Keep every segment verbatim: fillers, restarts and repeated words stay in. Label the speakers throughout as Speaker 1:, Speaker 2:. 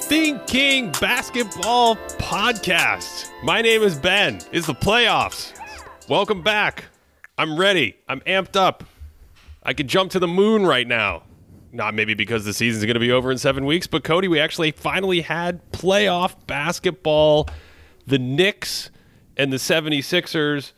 Speaker 1: Thinking Basketball Podcast. My name is Ben. It's the playoffs. Welcome back. I'm ready. I'm amped up. I could jump to the moon right now. Not maybe because the season's going to be over in seven weeks, but Cody, we actually finally had playoff basketball. The Knicks and the seventy-sixers,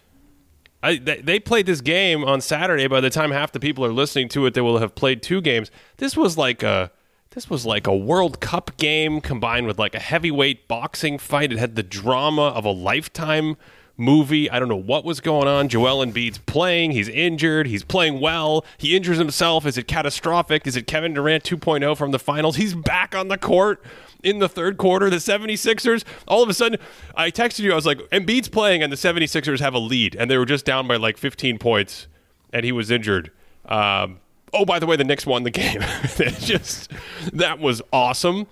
Speaker 1: I, they, they played this game on Saturday. By the time half the people are listening to it, they will have played two games. This was like a this was like a World Cup game combined with like a heavyweight boxing fight. It had the drama of a Lifetime movie. I don't know what was going on. Joel Embiid's playing. He's injured. He's playing well. He injures himself. Is it catastrophic? Is it Kevin Durant two point oh from the finals? He's back on the court in the third quarter. The seventy-sixers, all of a sudden, I texted you. I was like, Embiid's playing and the seventy-sixers have a lead. And they were just down by like fifteen points and he was injured. Um, oh, by the way, the Knicks won the game. It's just, that was awesome.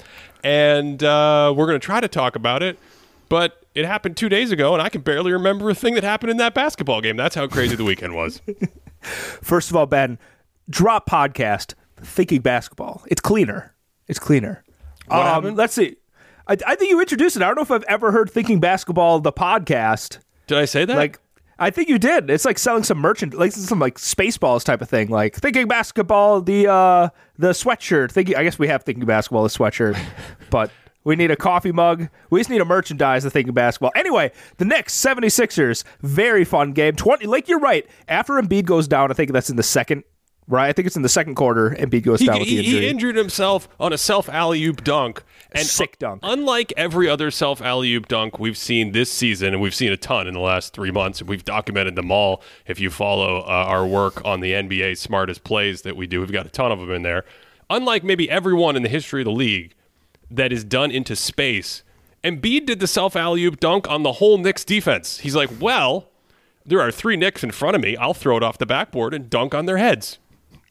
Speaker 1: And uh, we're going to try to talk about it. But it happened two days ago, and I can barely remember a thing that happened in that basketball game. That's how crazy the weekend was.
Speaker 2: First of all, Ben, drop podcast, Thinking Basketball. It's cleaner. It's cleaner.
Speaker 1: What
Speaker 2: um,
Speaker 1: happened?
Speaker 2: Let's see. I, I think you introduced it. I don't know if I've ever heard Thinking Basketball, the podcast.
Speaker 1: Did I say that?
Speaker 2: Like, I think you did. It's like selling some merchant, like some like Spaceballs type of thing. Like Thinking Basketball, the uh, the sweatshirt. Thinking. I guess we have Thinking Basketball, the sweatshirt, but we need a coffee mug. We just need a merchandise of Thinking Basketball. Anyway, the Knicks, seventy-sixers, very fun game. twenty, like you're right. After Embiid goes down, I think that's in the second, right? I think it's in the second quarter. Embiid goes
Speaker 1: he,
Speaker 2: down with
Speaker 1: he,
Speaker 2: the injury.
Speaker 1: He injured himself on a self alley-oop dunk. And
Speaker 2: Sick dunk.
Speaker 1: Un- unlike every other self alley-oop dunk we've seen this season, and we've seen a ton in the last three months, and we've documented them all. If you follow uh, our work on the N B A smartest plays that we do, we've got a ton of them in there. Unlike maybe everyone in the history of the league that is done into space, Embiid did the self alley-oop dunk on the whole Knicks defense. He's like, well, there are three Knicks in front of me. I'll throw it off the backboard and dunk on their heads.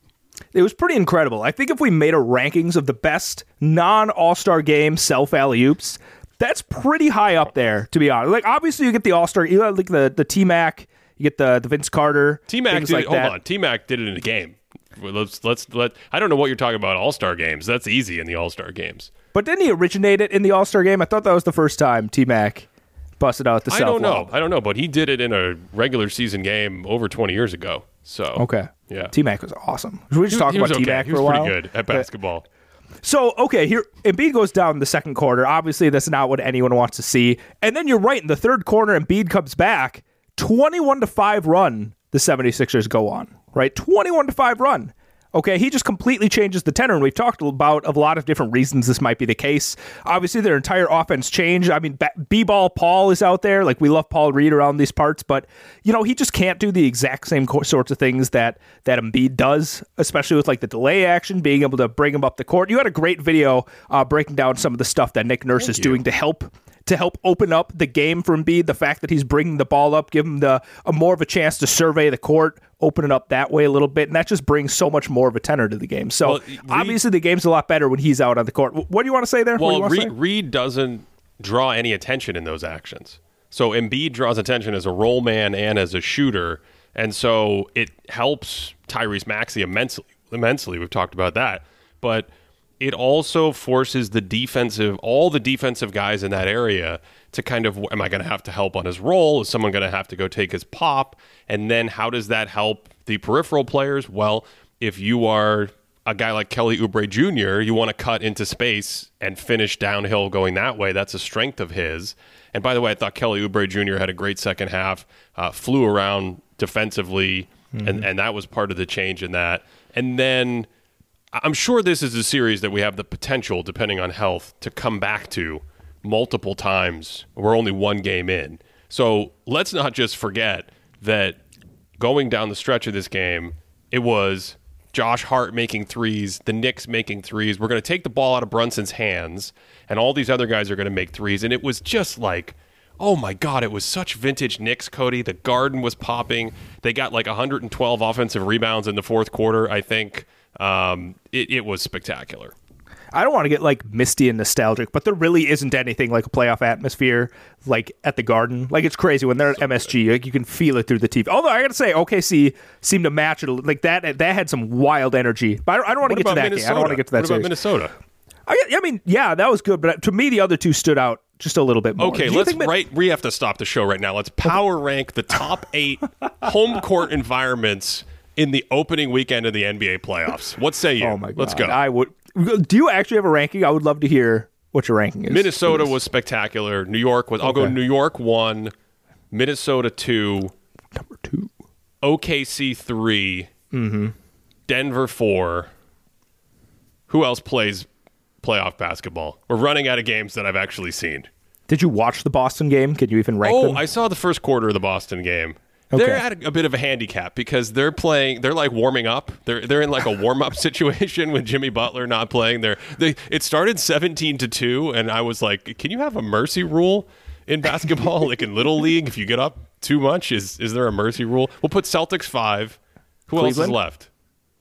Speaker 2: It was pretty incredible. I think if we made a rankings of the best non-All-Star game self alley-oops, that's pretty high up there, to be honest. Like, obviously, you get the All-Star, you have like the, the T-Mac, you get the, the Vince Carter.
Speaker 1: T-Mac did
Speaker 2: like
Speaker 1: it, hold
Speaker 2: that.
Speaker 1: on. T-Mac did it in a game. Let's let's let. I don't know what you're talking about. All-Star games. That's easy in the All-Star games.
Speaker 2: But didn't he originate it in the All-Star game? I thought that was the first time T-Mac busted out the
Speaker 1: I
Speaker 2: self
Speaker 1: don't know. I don't know, but he did it in a regular season game over twenty years ago. So
Speaker 2: Okay.
Speaker 1: Yeah.
Speaker 2: T-Mac was awesome. Should we just
Speaker 1: He-
Speaker 2: talk
Speaker 1: he was
Speaker 2: about
Speaker 1: okay.
Speaker 2: T-Mac
Speaker 1: He
Speaker 2: for a
Speaker 1: was
Speaker 2: while?
Speaker 1: pretty good at basketball.
Speaker 2: So, okay, here Embiid goes down in the second quarter. Obviously, that's not what anyone wants to see. And then you're right, in the third quarter, Embiid comes back. twenty-one to five run the seventy-sixers go on, right? twenty-one to five run. Okay, he just completely changes the tenor, and we've talked about a lot of different reasons this might be the case. Obviously, their entire offense changed. I mean, B-ball Paul is out there. Like, we love Paul Reed around these parts, but, you know, he just can't do the exact same co- sorts of things that, that Embiid does, especially with, like, the delay action, being able to bring him up the court. You had a great video uh, breaking down some of the stuff that Nick Nurse
Speaker 1: Thank
Speaker 2: is
Speaker 1: you.
Speaker 2: doing to help to help open up the game for Embiid, the fact that he's bringing the ball up, give him the a more of a chance to survey the court, open it up that way a little bit, and that just brings so much more of a tenor to the game. So,
Speaker 1: Well, Reed-
Speaker 2: obviously, the game's a lot better when he's out on the court. What do you want to say there? What do you
Speaker 1: Well,
Speaker 2: want to
Speaker 1: Reed,
Speaker 2: say?
Speaker 1: Reed doesn't draw any attention in those actions. So Embiid draws attention as a roll man and as a shooter, and so it helps Tyrese Maxey immensely. Immensely, we've talked about that, but it also forces the defensive, all the defensive guys in that area to kind of, am I going to have to help on his roll? Is someone going to have to go take his pop? And then how does that help the peripheral players? Well, if you are a guy like Kelly Oubre Junior, you want to cut into space and finish downhill going that way. That's a strength of his. And by the way, I thought Kelly Oubre Junior had a great second half, uh, flew around defensively, mm-hmm. and, and that was part of the change in that. And then I'm sure this is a series that we have the potential, depending on health, to come back to multiple times. We're only one game in. So let's not just forget that going down the stretch of this game, it was Josh Hart making threes, the Knicks making threes. We're going to take the ball out of Brunson's hands, and all these other guys are going to make threes. And it was just like, oh my God, it was such vintage Knicks, Cody. The Garden was popping. They got like one hundred twelve offensive rebounds in the fourth quarter, I think. Um, it, it was spectacular.
Speaker 2: I don't want to get like misty and nostalgic, but there really isn't anything like a playoff atmosphere like at the Garden. Like, it's crazy when they're at
Speaker 1: So
Speaker 2: M S G. Like, you can feel it through the T V. Although I got to say, O K C seemed to match it. Like that, that had some wild energy. But I don't, I don't want to get to that
Speaker 1: Minnesota?
Speaker 2: game. I don't want to get to that
Speaker 1: What
Speaker 2: series.
Speaker 1: about Minnesota?
Speaker 2: I, I mean, yeah, that was good, but to me, the other two stood out just a little bit more.
Speaker 1: Okay, let's that- right. We have to stop the show right now. Let's power rank the top eight home court environments in the opening weekend of the N B A playoffs. What say you?
Speaker 2: Oh my God.
Speaker 1: Let's go.
Speaker 2: I would. Do you actually have a ranking? I would love to hear what your ranking is.
Speaker 1: Minnesota was spectacular. New York was. I'll
Speaker 2: Okay.
Speaker 1: go New York one, Minnesota two,
Speaker 2: number two,
Speaker 1: O K C three,
Speaker 2: mm-hmm.
Speaker 1: Denver four. Who else plays playoff basketball? We're running out of games that I've actually seen.
Speaker 2: Did you watch the Boston game? Can you even rank
Speaker 1: oh,
Speaker 2: them?
Speaker 1: I saw the first quarter of the Boston game.
Speaker 2: Okay.
Speaker 1: They're at a, a bit of a handicap because they're playing. They're like warming up. They're they're in like a warm up situation with Jimmy Butler not playing. They're, they it started seventeen to two, and I was like, can you have a mercy rule in basketball, like in Little League? If you get up too much, is is there a mercy rule? We'll put Celtics five. Who
Speaker 2: Cleveland?
Speaker 1: else is left?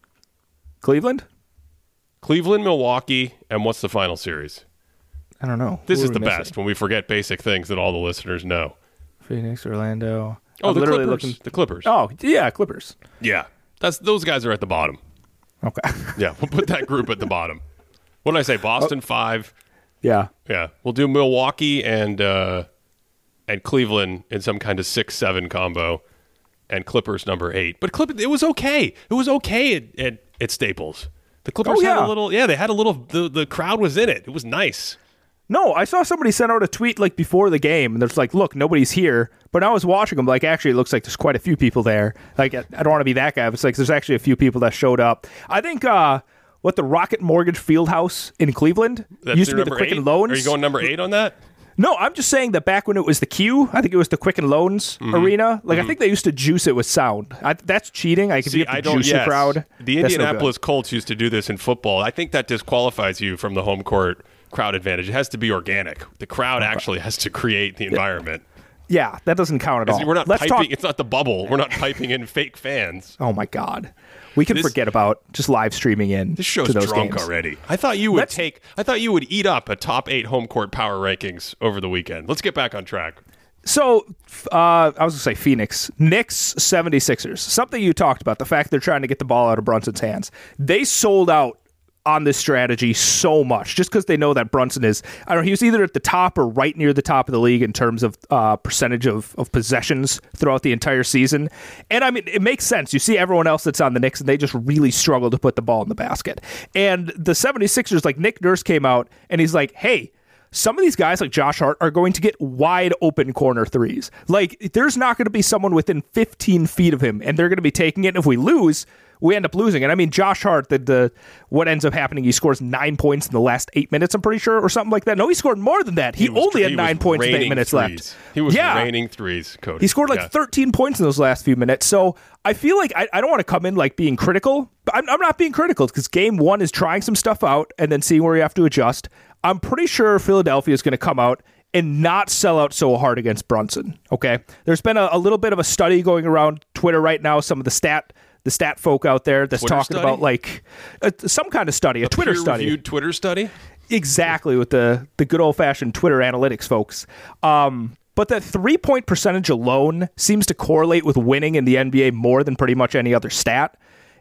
Speaker 2: Cleveland.
Speaker 1: Cleveland, Milwaukee, and what's the final series?
Speaker 2: I don't know.
Speaker 1: This
Speaker 2: Who
Speaker 1: is
Speaker 2: are
Speaker 1: the
Speaker 2: we
Speaker 1: best
Speaker 2: missing?
Speaker 1: when we forget basic things that all the listeners know.
Speaker 2: Phoenix, Orlando.
Speaker 1: Oh,
Speaker 2: I'm
Speaker 1: the
Speaker 2: literally
Speaker 1: Clippers.
Speaker 2: looking-
Speaker 1: The Clippers.
Speaker 2: Oh, yeah, Clippers.
Speaker 1: Yeah, that's those guys are at the bottom.
Speaker 2: Okay.
Speaker 1: Yeah, we'll put that group at the bottom. What did I say? Boston five.
Speaker 2: Yeah.
Speaker 1: Yeah, we'll do Milwaukee and uh, and Cleveland in some kind of six seven combo, and Clippers number eight. But Clip, it was okay. It was okay at, at, at Staples. The Clippers
Speaker 2: Oh,
Speaker 1: had
Speaker 2: yeah.
Speaker 1: a little. Yeah, they had a little. The the crowd was in it. It was nice.
Speaker 2: No, I saw somebody send out a tweet like before the game, and there's like, look, nobody's here. But I was watching them, like, actually, it looks like there's quite a few people there. Like, I I don't want to be that guy, but it's like there's actually a few people that showed up. I think uh, what the Rocket Mortgage Fieldhouse in Cleveland
Speaker 1: That's
Speaker 2: used to
Speaker 1: your
Speaker 2: be the
Speaker 1: number
Speaker 2: Quicken
Speaker 1: eight?
Speaker 2: Loans.
Speaker 1: Are you going number eight on that?
Speaker 2: No, I'm just saying that back when it was the Q, I think it was the Quicken Loans
Speaker 1: Mm-hmm.
Speaker 2: Arena. Like, I think they used to juice it with sound. I, that's cheating. Like, if
Speaker 1: See,
Speaker 2: you have to
Speaker 1: I don't.
Speaker 2: juice
Speaker 1: Yes,
Speaker 2: the crowd.
Speaker 1: the
Speaker 2: that's no
Speaker 1: Indianapolis Colts used to do this in football. I think that disqualifies you from the home court crowd advantage. It has to be organic. The crowd actually has to create the environment.
Speaker 2: good. Yeah, that doesn't count at all.
Speaker 1: We're not
Speaker 2: Let's
Speaker 1: piping.
Speaker 2: talk.
Speaker 1: It's not the bubble. We're not piping in fake fans.
Speaker 2: Oh my God, we can
Speaker 1: This-
Speaker 2: forget about just live streaming in.
Speaker 1: This show's
Speaker 2: to those
Speaker 1: drunk
Speaker 2: games.
Speaker 1: already. I thought you would
Speaker 2: Let's-
Speaker 1: take. I thought you would eat up a top eight home court power rankings over the weekend. Let's get back on track.
Speaker 2: So, uh, I was going to say Phoenix. Knicks, seventy-sixers. Something you talked about, the fact they're trying to get the ball out of Brunson's hands. They sold out on this strategy so much just because they know that Brunson is, I don't know, he was either at the top or right near the top of the league in terms of uh, percentage of, of possessions throughout the entire season. And I mean, it makes sense. You see everyone else that's on the Knicks and they just really struggle to put the ball in the basket. And the seventy-sixers, like Nick Nurse came out and he's like, hey, some of these guys like Josh Hart are going to get wide open corner threes. Like, there's not going to be someone within fifteen feet of him, and they're going to be taking it. And if we lose, we end up losing. And I mean, Josh Hart, the, the what ends up happening, he scores nine points in the last eight minutes, I'm pretty sure, or something like that. No, he scored more than that. He,
Speaker 1: He was-
Speaker 2: only had
Speaker 1: he
Speaker 2: nine
Speaker 1: was
Speaker 2: points with eight
Speaker 1: raining
Speaker 2: minutes
Speaker 1: threes.
Speaker 2: left.
Speaker 1: He was
Speaker 2: yeah.
Speaker 1: raining threes, Cody.
Speaker 2: He scored like
Speaker 1: Yeah.
Speaker 2: thirteen points in those last few minutes. So I feel like I, I don't want to come in like being critical. But I'm, I'm not being critical because game one is trying some stuff out and then seeing where you have to adjust. I'm pretty sure Philadelphia is going to come out and not sell out so hard against Brunson. Okay, there's been a, a little bit of a study going around Twitter right now. Some of the stat the stat folk out there that's
Speaker 1: Twitter
Speaker 2: talking
Speaker 1: study?
Speaker 2: about like a, some kind of study, a,
Speaker 1: A
Speaker 2: Twitter study.
Speaker 1: peer-reviewed Twitter study.
Speaker 2: Exactly, with the, the good old-fashioned Twitter analytics folks. Um, but that three-point percentage alone seems to correlate with winning in the N B A more than pretty much any other stat.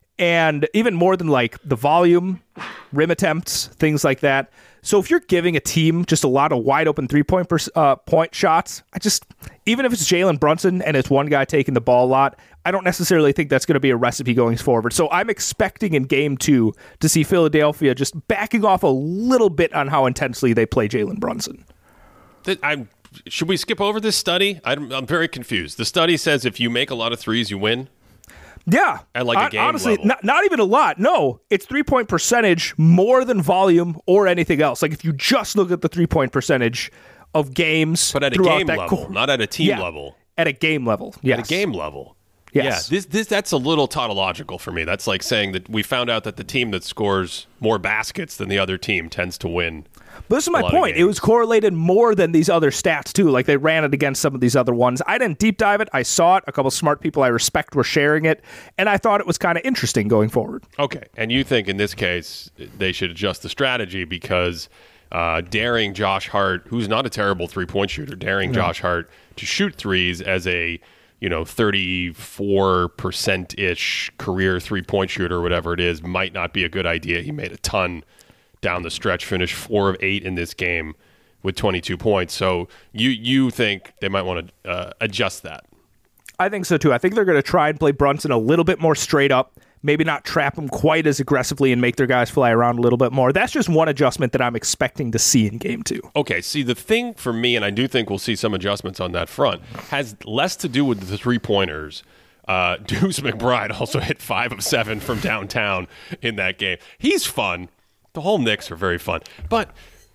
Speaker 2: And even more than like the volume, rim attempts, things like that. So if you're giving a team just a lot of wide open three-point per, uh, point shots, I just, even if it's Jalen Brunson and it's one guy taking the ball a lot, I don't necessarily think that's going to be a recipe going forward. So I'm expecting in game two to see Philadelphia just backing off a little bit on how intensely they play Jalen Brunson.
Speaker 1: Th- I'm, should we skip over this study? I'm, I'm very confused. The study says if you make a lot of threes, you win.
Speaker 2: Yeah.
Speaker 1: At like a
Speaker 2: Hon-
Speaker 1: game
Speaker 2: honestly,
Speaker 1: level.
Speaker 2: Not, not even a lot. No, it's three-point percentage more than volume or anything else. Like if you just look at the three-point percentage of games
Speaker 1: But at a
Speaker 2: throughout
Speaker 1: game
Speaker 2: that
Speaker 1: level,
Speaker 2: cor-
Speaker 1: not at a team
Speaker 2: Yeah,
Speaker 1: level.
Speaker 2: At a game level, yes.
Speaker 1: At a game level.
Speaker 2: Yes.
Speaker 1: Yeah, this, this that's a little tautological for me. That's like saying that we found out that the team that scores more baskets than the other team tends to win.
Speaker 2: But this is
Speaker 1: a
Speaker 2: my
Speaker 1: lot of
Speaker 2: point. It
Speaker 1: games.
Speaker 2: was correlated more than these other stats, too. Like, they ran it against some of these other ones. I didn't deep dive it. I saw it. A couple smart people I respect were sharing it. And I thought it was kind of interesting going forward.
Speaker 1: Okay, and you think in this case they should adjust the strategy because uh, daring Josh Hart, who's not a terrible three-point shooter, daring Josh Hart to shoot threes as a you know thirty-four percent ish career three-point shooter, whatever it is, might not be a good idea. He made a ton down the stretch, finished four of eight in this game with twenty-two points. So you you think they might want to uh, adjust that?
Speaker 2: I think so too. I think they're going to try and play Brunson a little bit more straight up, maybe not trap him quite as aggressively and make their guys fly around a little bit more. That's just one adjustment that I'm expecting to see in game two.
Speaker 1: Okay, see, the thing for me, and I do think we'll see some adjustments on that front, has less to do with the three-pointers. Uh, Deuce McBride also hit five of seven from downtown in that game. He's fun. The whole Knicks are very fun. But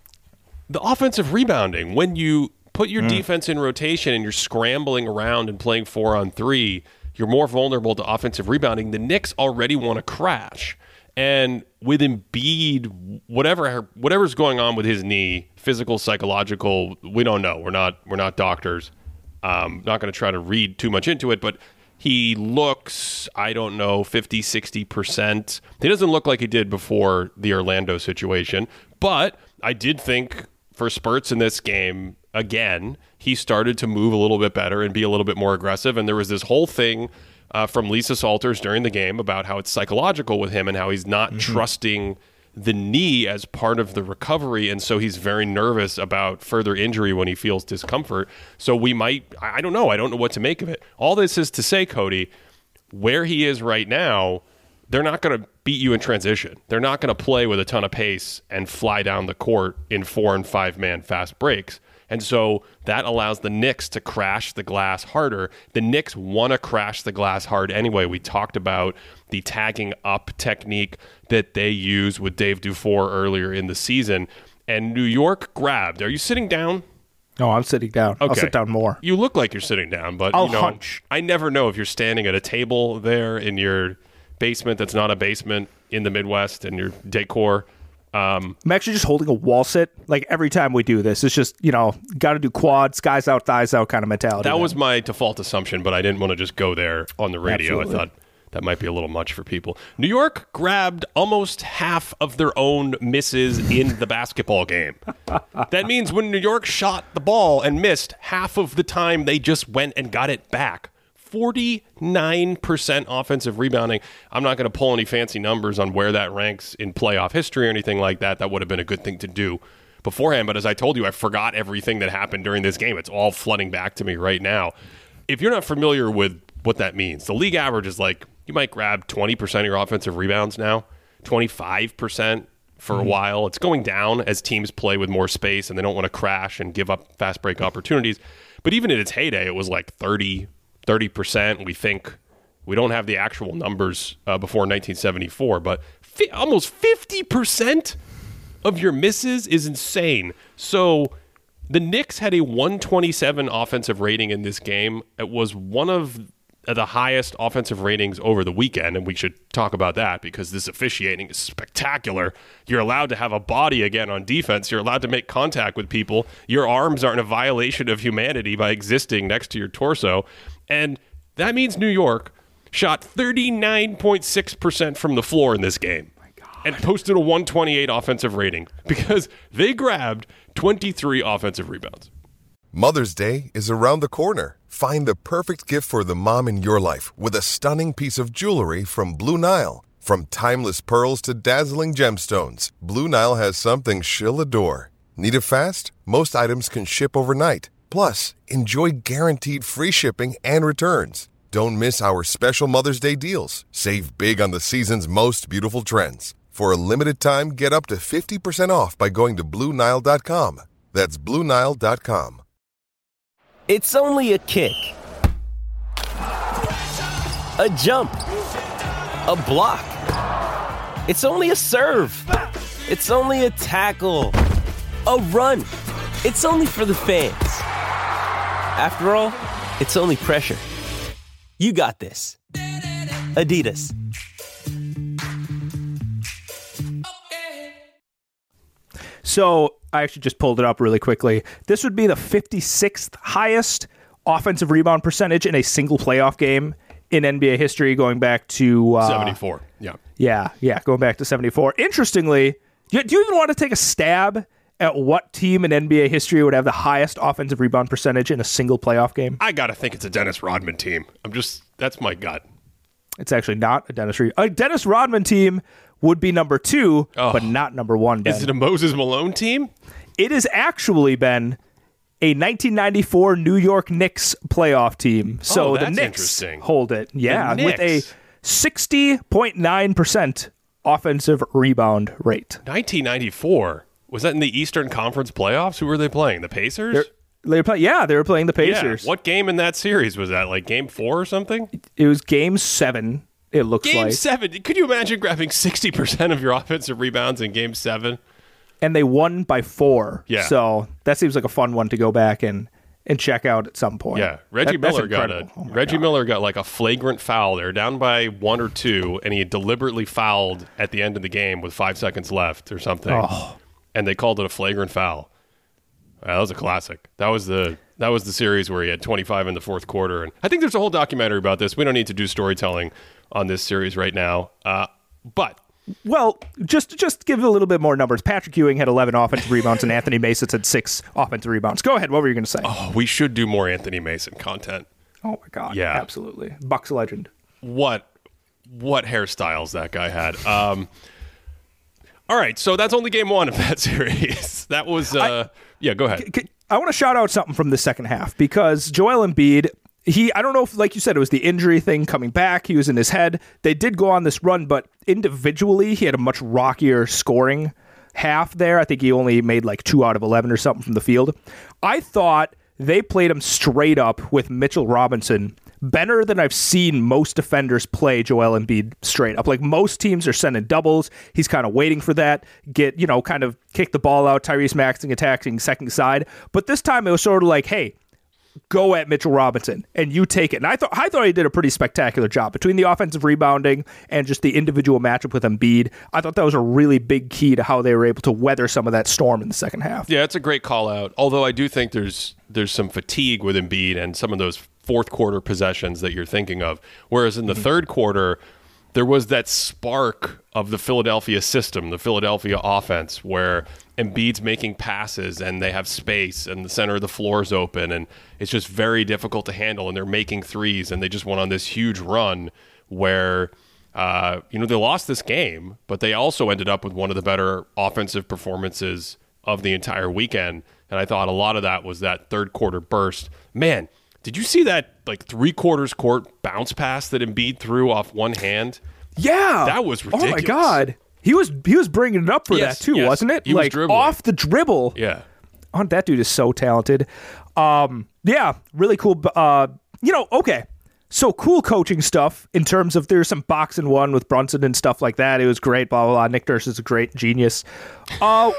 Speaker 1: the offensive rebounding, when you put your mm. defense in rotation and you're scrambling around and playing four on three, you're more vulnerable to offensive rebounding. The Knicks already want to crash. And with Embiid, whatever whatever's going on with his knee, physical, psychological, we don't know. We're not we're not doctors. Um, not going to try to read too much into it, but he looks, I don't know, fifty, sixty percent. He doesn't look like he did before the Orlando situation. But I did think for spurts in this game, again, he started to move a little bit better and be a little bit more aggressive. And there was this whole thing uh, from Lisa Salters during the game about how it's psychological with him and how he's not mm-hmm. trusting the knee as part of the recovery. And so he's very nervous about further injury when he feels discomfort. So we might, I don't know. I don't know what to make of it. All this is to say, Cody, where he is right now, they're not going to beat you in transition. They're not going to play with a ton of pace and fly down the court in four and five man fast breaks. And so that allows the Knicks to crash the glass harder. The Knicks want to crash the glass hard anyway. We talked about the tagging up technique that they use with Dave Dufour earlier in the season. And New York grabbed. Are you sitting down?
Speaker 2: No, I'm sitting down. Okay. I'll sit down more.
Speaker 1: You look like you're sitting down, but
Speaker 2: I'll
Speaker 1: you know,
Speaker 2: hunch.
Speaker 1: I never know if you're standing at a table there in your basement that's not a basement in the Midwest and your decor. Um,
Speaker 2: I'm actually just holding a wall sit. Like every time we do this, it's just, you know, got to do quads, guys out, thighs out kind of mentality.
Speaker 1: That
Speaker 2: then.
Speaker 1: was my default assumption, but I didn't want to just go there on the radio. Absolutely. I thought that might be a little much for people. New York grabbed almost half of their own misses in the basketball game. That means when New York shot the ball and missed, half of the time they just went and got it back. forty-nine percent offensive rebounding. I'm not going to pull any fancy numbers on where that ranks in playoff history or anything like that. That would have been a good thing to do beforehand. But as I told you, I forgot everything that happened during this game. It's all flooding back to me right now. If you're not familiar with what that means, the league average is like you might grab twenty percent of your offensive rebounds now, twenty-five percent for mm-hmm. a while. It's going down as teams play with more space and they don't want to crash and give up fast break opportunities. But even in its heyday, it was like thirty thirty percent. We think we don't have the actual numbers uh, before nineteen seventy-four, but fi- almost fifty percent of your misses is insane. So the Knicks had a one twenty-seven offensive rating in this game. It was one of the highest offensive ratings over the weekend, and we should talk about that because this officiating is spectacular. You're allowed to have a body again on defense. You're allowed to make contact with people. Your arms aren't a violation of humanity by existing next to your torso. And that means New York shot thirty-nine point six percent from the floor in this game and posted a one twenty-eight offensive rating because they grabbed twenty-three offensive rebounds.
Speaker 3: Mother's Day is around the corner. Find the perfect gift for the mom in your life with a stunning piece of jewelry from Blue Nile. From timeless pearls to dazzling gemstones, Blue Nile has something she'll adore. Need it fast? Most items can ship overnight. Plus, enjoy guaranteed free shipping and returns. Don't miss our special Mother's Day deals. Save big on the season's most beautiful trends. For a limited time, get up to fifty percent off by going to Blue Nile dot com. That's Blue Nile dot com.
Speaker 4: It's only a kick, a jump, a block. It's only a serve. It's only a tackle, a run. It's only for the fans. After all, it's only pressure. You got this. Adidas.
Speaker 2: So I actually just pulled it up really quickly. This would be the fifty-sixth highest offensive rebound percentage in a single playoff game in N B A history, going back to uh,
Speaker 1: seventy-four. Yeah,
Speaker 2: yeah, yeah, going back to seventy-four. Interestingly, do you, do you even want to take a stab at what team in N B A history would have the highest offensive rebound percentage in a single playoff game?
Speaker 1: I gotta think it's a Dennis Rodman team. I'm just that's my gut.
Speaker 2: It's actually not a Dennis Reed. A Dennis Rodman team would be number two,
Speaker 1: Oh.
Speaker 2: but not number one, Ben.
Speaker 1: Is it a Moses Malone team?
Speaker 2: It has actually been a nineteen ninety-four New York Knicks playoff team. So
Speaker 1: Oh,
Speaker 2: the
Speaker 1: that's
Speaker 2: Knicks
Speaker 1: interesting.
Speaker 2: hold it. Yeah,
Speaker 1: The
Speaker 2: with a
Speaker 1: Knicks.
Speaker 2: sixty point nine percent offensive rebound rate.
Speaker 1: nineteen ninety-four. Was that in the Eastern Conference playoffs? Who were they playing? The Pacers?
Speaker 2: They're, they were play, yeah, they were playing the Pacers.
Speaker 1: Yeah. What game in that series was that? Like game four or something?
Speaker 2: It was game seven, it looks
Speaker 1: Game
Speaker 2: like.
Speaker 1: seven. Could you imagine grabbing sixty percent of your offensive rebounds in game seven?
Speaker 2: And they won by four.
Speaker 1: Yeah.
Speaker 2: So that seems like a fun one to go back and, and check out at some point.
Speaker 1: Yeah. Reggie
Speaker 2: That- that's
Speaker 1: Miller got a
Speaker 2: incredible. Oh my
Speaker 1: Reggie
Speaker 2: God.
Speaker 1: Miller got like a flagrant foul. They were down by one or two, and he deliberately fouled at the end of the game with five seconds left or something.
Speaker 2: Oh.
Speaker 1: And they called it a flagrant foul. Uh, that was a classic. That was the that was the series where he had twenty-five in the fourth quarter. And I think there's a whole documentary about this. We don't need to do storytelling on this series right now. Uh, but
Speaker 2: Well, just just give it a little bit more numbers. Patrick Ewing had eleven offensive rebounds, and Anthony Mason had six offensive rebounds. Go ahead. What were you going to say? Oh,
Speaker 1: oh, we should do more Anthony Mason content.
Speaker 2: my God.
Speaker 1: Yeah.
Speaker 2: Absolutely. Bucks legend.
Speaker 1: What what hairstyles that guy had. Um, all right, so that's only game one of that series. That was uh, yeah. Go ahead.
Speaker 2: C- I want to shout out something from the second half because Joel Embiid, he, I don't know if, like you said, it was the injury thing coming back. He was in his head. They did go on this run, but individually, he had a much rockier scoring half there. I think he only made like two out of eleven or something from the field. I thought they played him straight up with Mitchell Robinson better than I've seen most defenders play Joel Embiid straight up. Like most teams are sending doubles. He's kind of waiting for that, get, you know, kind of kick the ball out, Tyrese Maxey attacking second side. But this time it was sort of like, hey, go at Mitchell Robinson and you take it. And I thought I thought he did a pretty spectacular job between the offensive rebounding and just the individual matchup with Embiid. I thought that was a really big key to how they were able to weather some of that storm in the second half.
Speaker 1: Yeah, it's a great call out. Although I do think there's there's some fatigue with Embiid and some of those fourth quarter possessions that you're thinking of. Whereas in the mm-hmm. third quarter, there was that spark of the Philadelphia system, the Philadelphia offense, where Embiid's making passes and they have space and the center of the floor is open and it's just very difficult to handle and they're making threes and they just went on this huge run where uh, you know they lost this game, but they also ended up with one of the better offensive performances of the entire weekend. And I thought a lot of that was that third quarter burst. Man, did you see that like three quarters court bounce pass that Embiid threw off one hand?
Speaker 2: Yeah,
Speaker 1: that was ridiculous.
Speaker 2: Oh my God. He was he was bringing it up for
Speaker 1: yes,
Speaker 2: that too,
Speaker 1: yes.
Speaker 2: wasn't it?
Speaker 1: He
Speaker 2: like
Speaker 1: was dribbling.
Speaker 2: Off the dribble.
Speaker 1: Yeah.
Speaker 2: Oh, that dude is so talented. Um, yeah, really cool. Uh, you know, okay. So cool coaching stuff in terms of there's some box and one with Brunson and stuff like that. It was great. Blah blah blah. Nick Nurse is a great genius. Uh,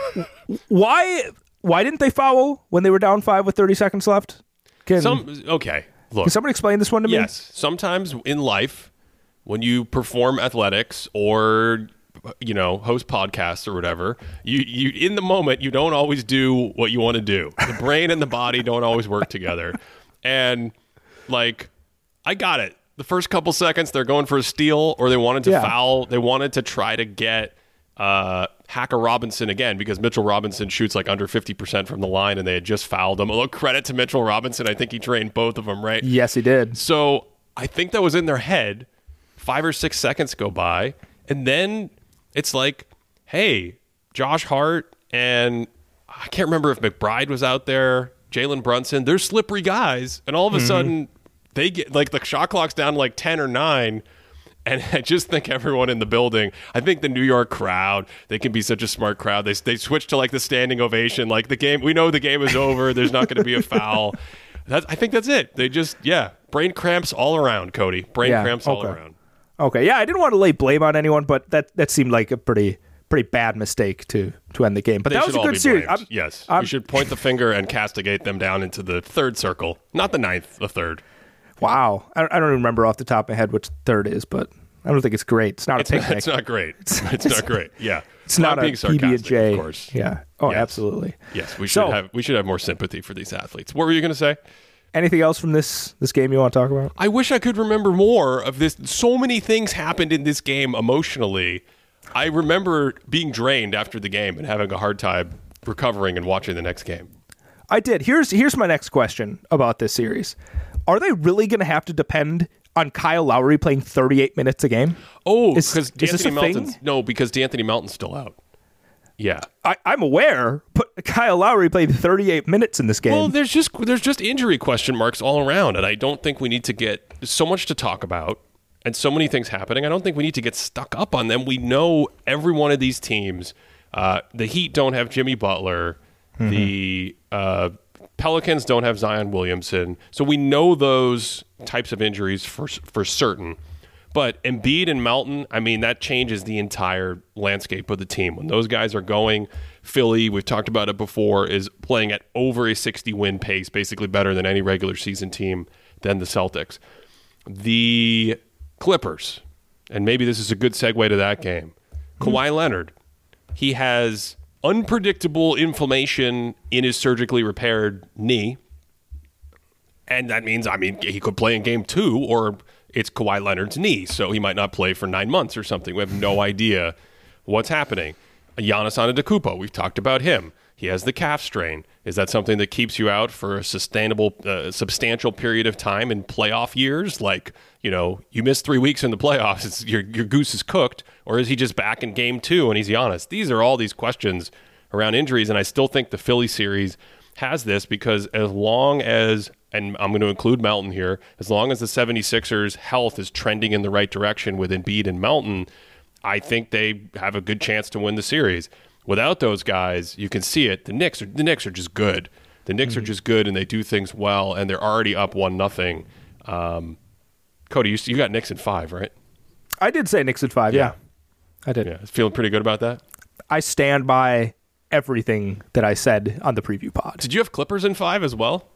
Speaker 2: why why didn't they foul when they were down five with thirty seconds left? Can,
Speaker 1: Some okay. Look,
Speaker 2: can somebody explain this one to me?
Speaker 1: Yes. Sometimes in life, when you perform athletics or you know host podcasts or whatever, you you in the moment you don't always do what you want to do. The brain and the body don't always work together, and like I got it. The first couple seconds they're going for a steal or they wanted to
Speaker 2: Yeah.
Speaker 1: foul. They wanted to try to get uh, Hacker Robinson again because Mitchell Robinson shoots like under fifty percent from the line and they had just fouled him. Although credit to Mitchell Robinson, I think he trained both of them, right?
Speaker 2: Yes, he did.
Speaker 1: So I think that was in their head. Five or six seconds go by and then it's like, hey, Josh Hart and I can't remember if McBride was out there, Jalen Brunson, they're slippery guys. And all of a mm-hmm. sudden they get like the shot clock's down to like ten or nine. And I just think everyone in the building, I think the New York crowd, they can be such a smart crowd. They they switch to like the standing ovation, like the game. We know the game is over. There's not going to be a foul. That's, I think that's it. They just, yeah, brain cramps all around, Cody. Brain
Speaker 2: yeah,
Speaker 1: cramps
Speaker 2: okay.
Speaker 1: all around.
Speaker 2: Okay, yeah, I didn't want to lay blame on anyone, but that, that seemed like a pretty pretty bad mistake to to end the game. But
Speaker 1: they
Speaker 2: that was
Speaker 1: should
Speaker 2: a
Speaker 1: all
Speaker 2: good
Speaker 1: be
Speaker 2: series.
Speaker 1: blamed.
Speaker 2: I'm,
Speaker 1: yes,
Speaker 2: I'm,
Speaker 1: we should point the finger and castigate them down into the third circle, not the ninth, the third.
Speaker 2: Wow, I, I don't even remember off the top of my head which third is, but I don't think it's great. It's not
Speaker 1: it's
Speaker 2: a picnic.
Speaker 1: Not, it's not great. It's, it's not great. Yeah,
Speaker 2: it's not
Speaker 1: I'm being
Speaker 2: a P B and J.
Speaker 1: of course.
Speaker 2: Yeah. Oh,
Speaker 1: yes.
Speaker 2: absolutely.
Speaker 1: Yes, we should
Speaker 2: so,
Speaker 1: have we should have more sympathy for these athletes. What were you going to say?
Speaker 2: Anything else from this this game you want to talk about?
Speaker 1: I wish I could remember more of this. So many things happened in this game emotionally. I remember being drained after the game and having a hard time recovering and watching the next game.
Speaker 2: I did. Here's here's my next question about this series. Are they really going to have to depend on Kyle Lowry playing thirty-eight minutes a game?
Speaker 1: Oh,
Speaker 2: Is-
Speaker 1: because
Speaker 2: is this
Speaker 1: D'Anthony
Speaker 2: a thing?
Speaker 1: Melton's no, because D'Anthony Melton's still out. Yeah.
Speaker 2: I, I'm aware, but Kyle Lowry played thirty-eight minutes in this game.
Speaker 1: Well, there's just there's just injury question marks all around, and I don't think we need to get there's so much to talk about and so many things happening. I don't think we need to get stuck up on them. We know every one of these teams. Uh, the Heat don't have Jimmy Butler. Mm-hmm. The uh, Pelicans don't have Zion Williamson. So we know those types of injuries for for certain. But Embiid and Melton, I mean, that changes the entire landscape of the team. When those guys are going, Philly, we've talked about it before, is playing at over a sixty-win pace, basically better than any regular season team than the Celtics. The Clippers, and maybe this is a good segue to that game. Mm-hmm. Kawhi Leonard, he has unpredictable inflammation in his surgically repaired knee. And that means, I mean, he could play in game two, or it's Kawhi Leonard's knee, so he might not play for nine months or something. We have no idea what's happening. Giannis Antetokounmpo, we've talked about him. He has the calf strain. Is that something that keeps you out for a sustainable, uh, substantial period of time in playoff years? Like, you know, you miss three weeks in the playoffs, it's, your your goose is cooked, or is he just back in game two and he's Giannis? These are all these questions around injuries, and I still think the Philly series has this because as long as, and I'm going to include Melton here, as long as the 76ers' health is trending in the right direction with Embiid and Melton, I think they have a good chance to win the series. Without those guys, you can see it. The Knicks are the Knicks are just good. The Knicks mm-hmm. are just good, and they do things well, and they're already up one nothing. Um, Cody, you, you got Knicks in five, right?
Speaker 2: I did say Knicks in five. Yeah, yeah. I did.
Speaker 1: Yeah, feeling pretty good about that.
Speaker 2: I stand by everything that I said on the preview pod.
Speaker 1: Did you have Clippers in five as well?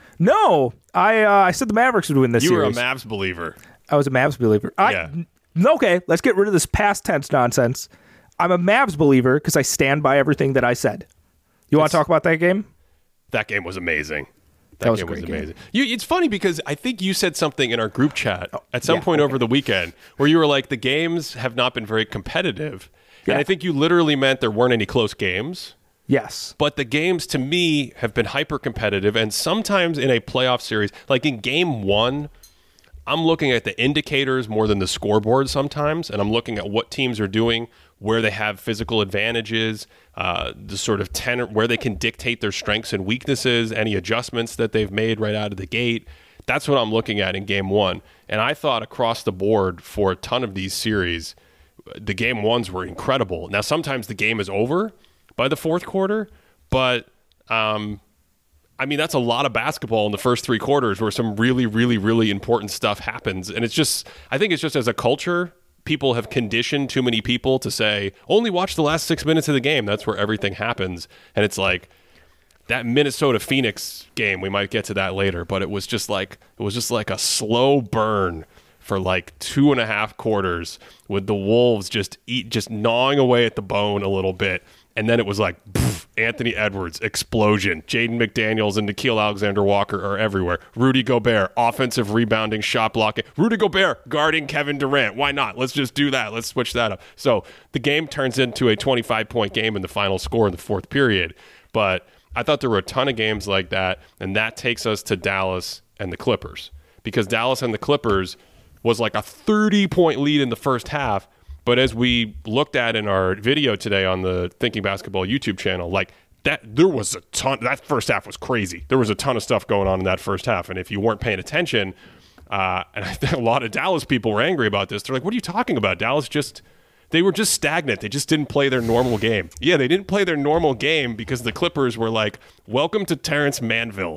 Speaker 2: No, I uh, I said the Mavericks would win this
Speaker 1: you
Speaker 2: series.
Speaker 1: You were a Mavs believer.
Speaker 2: I was a Mavs believer. I,
Speaker 1: yeah.
Speaker 2: Okay, let's get rid of this past tense nonsense. I'm a Mavs believer because I stand by everything that I said. You want to talk about that game?
Speaker 1: That game was amazing. That,
Speaker 2: that was
Speaker 1: game was
Speaker 2: game.
Speaker 1: amazing. You, it's funny because I think you said something in our group chat
Speaker 2: oh,
Speaker 1: at some
Speaker 2: yeah,
Speaker 1: point
Speaker 2: okay.
Speaker 1: over the weekend where you were like, the games have not been very competitive.
Speaker 2: Yeah.
Speaker 1: And I think you literally meant there weren't any close games.
Speaker 2: Yes.
Speaker 1: But the games, to me, have been hyper-competitive, and sometimes in a playoff series, like in game one, I'm looking at the indicators more than the scoreboard sometimes, and I'm looking at what teams are doing, where they have physical advantages, uh, the sort of tenor, where they can dictate their strengths and weaknesses, any adjustments that they've made right out of the gate. That's what I'm looking at in game one. And I thought across the board for a ton of these series, the game ones were incredible. Now, sometimes the game is over by the fourth quarter, but um, I mean, that's a lot of basketball in the first three quarters where some really, really, really important stuff happens. And it's just, I think it's just as a culture, people have conditioned too many people to say, only watch the last six minutes of the game. That's where everything happens. And it's like that Minnesota Phoenix game, we might get to that later, but it was just like, it was just like a slow burn for like two and a half quarters with the Wolves just eat, just gnawing away at the bone a little bit. And then it was like, poof, Anthony Edwards, explosion. Jaden McDaniels and Nickeil Alexander-Walker are everywhere. Rudy Gobert, offensive rebounding, shot blocking. Rudy Gobert guarding Kevin Durant. Why not? Let's just do that. Let's switch that up. So the game turns into a twenty-five point game in the final score in the fourth period. But I thought there were a ton of games like that, and that takes us to Dallas and the Clippers. Because Dallas and the Clippers was like a thirty point lead in the first half. But as we looked at in our video today on the Thinking Basketball YouTube channel, like that, there was a ton. That first half was crazy. There was a ton of stuff going on in that first half. And if you weren't paying attention, uh, and I think a lot of Dallas people were angry about this. They're like, what are you talking about? Dallas just, they were just stagnant. They just didn't play their normal game. Yeah, they didn't play their normal game because the Clippers were like, welcome to Terrence Manville.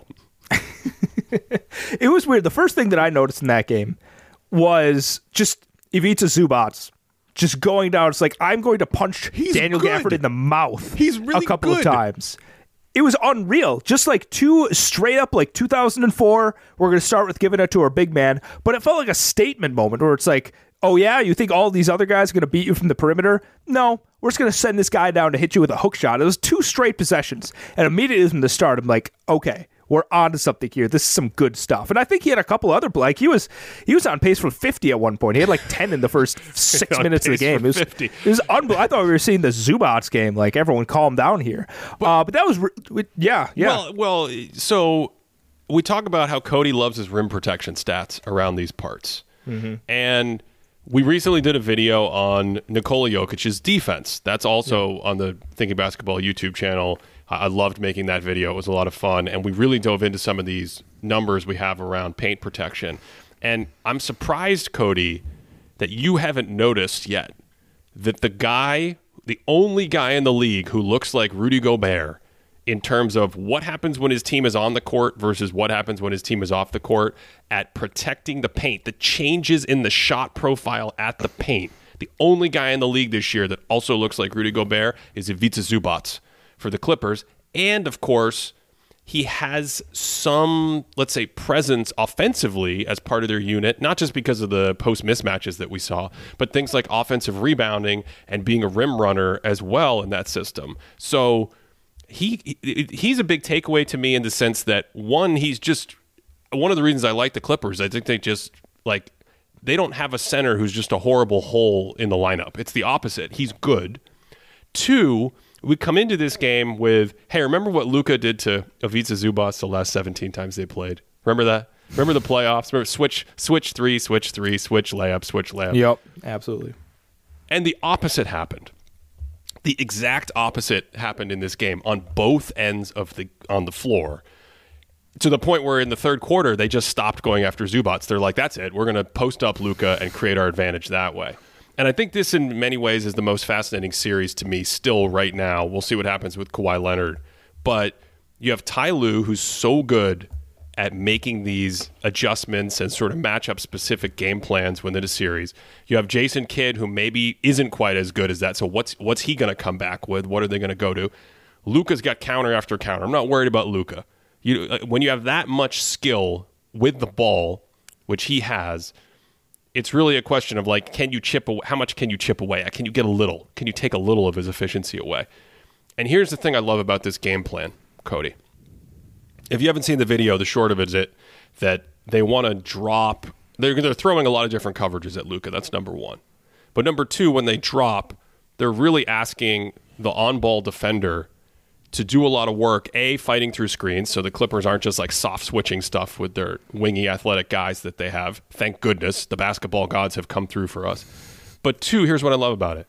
Speaker 2: It was weird. The first thing that I noticed in that game was just Ivica Zubac just going down. It's like, I'm going to punch
Speaker 1: He's
Speaker 2: Daniel
Speaker 1: good.
Speaker 2: Gafford in the mouth.
Speaker 1: He's really
Speaker 2: a couple
Speaker 1: good.
Speaker 2: of times. It was unreal. Just like two straight up, like two thousand four, we're going to start with giving it to our big man. But it felt like a statement moment where it's like, oh yeah, you think all these other guys are going to beat you from the perimeter? No, we're just going to send this guy down to hit you with a hook shot. It was two straight possessions. And immediately from the start, I'm like, okay, we're on to something here. This is some good stuff. And I think he had a couple other, like he was he was on pace for fifty at one point. He had like ten in the first six minutes of the game. It was, it was unbelievable. I thought we were seeing the Zubac game. Like, everyone calm down here. But, uh, but that was, re- yeah, yeah.
Speaker 1: Well, well, so we talk about how Cody loves his rim protection stats around these parts. Mm-hmm. And we recently did a video on Nikola Jokic's defense. That's also yeah. on the Thinking Basketball YouTube channel. I loved making that video. It was a lot of fun. And we really dove into some of these numbers we have around paint protection. And I'm surprised, Cody, that you haven't noticed yet that the guy, the only guy in the league who looks like Rudy Gobert in terms of what happens when his team is on the court versus what happens when his team is off the court at protecting the paint, the changes in the shot profile at the paint. The only guy in the league this year that also looks like Rudy Gobert is Ivica Zubac for the Clippers. And, of course, he has some, let's say, presence offensively as part of their unit, not just because of the post mismatches that we saw, but things like offensive rebounding and being a rim runner as well in that system. So he he's a big takeaway to me in the sense that, one, he's just one of the reasons I like the Clippers. I think they just, like, they don't have a center who's just a horrible hole in the lineup. It's the opposite. He's good. Two, we come into this game with, hey, remember what Luka did to Ivica Zubac the last seventeen times they played? Remember that? Remember the playoffs? Remember switch, switch three, switch three, switch layup, switch layup.
Speaker 2: Yep, absolutely.
Speaker 1: And the opposite happened. The exact opposite happened in this game on both ends of the on the floor, to the point where in the third quarter they just stopped going after Zubac. They're like, that's it. We're going to post up Luka and create our advantage that way. And I think this in many ways is the most fascinating series to me still right now. We'll see what happens with Kawhi Leonard. But you have Ty Lue, who's so good at making these adjustments and sort of matchup-specific game plans within a series. You have Jason Kidd, who maybe isn't quite as good as that. So what's what's he going to come back with? What are they going to go to? Luka's got counter after counter. I'm not worried about Luka. You, when you have that much skill with the ball, which he has, it's really a question of, like, can you chip away? How much can you chip away? Can you get a little? Can you take a little of his efficiency away? And here's the thing I love about this game plan, Cody. If you haven't seen the video, the short of it is it, that they want to drop. They're, they're throwing a lot of different coverages at Luka. That's number one. But number two, when they drop, they're really asking the on-ball defender to do a lot of work, A, fighting through screens, so the Clippers aren't just like soft switching stuff with their wingy athletic guys that they have. Thank goodness the basketball gods have come through for us. But two, here's what I love about it.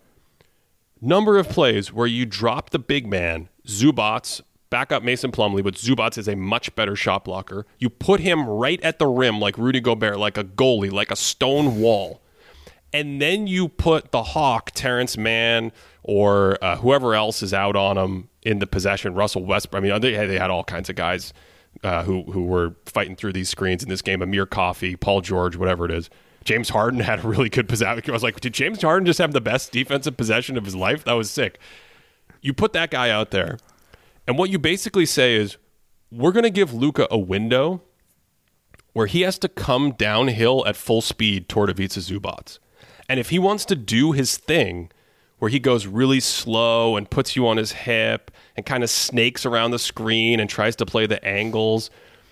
Speaker 1: Number of plays where you drop the big man, Zubac, back up Mason Plumlee, but Zubac is a much better shot blocker. You put him right at the rim like Rudy Gobert, like a goalie, like a stone wall. And then you put the Hawk, Terrence Mann, or uh, whoever else is out on him in the possession, Russell Westbrook. I mean, they, they had all kinds of guys uh, who, who were fighting through these screens in this game. Amir Coffey, Paul George, whatever it is. James Harden had a really good possession. I was like, did James Harden just have the best defensive possession of his life? That was sick. You put that guy out there, and what you basically say is, we're going to give Luka a window where he has to come downhill at full speed toward Ivica Zubac. And if he wants to do his thing, where he goes really slow and puts you on his hip and kind of snakes around the screen and tries to play the angles,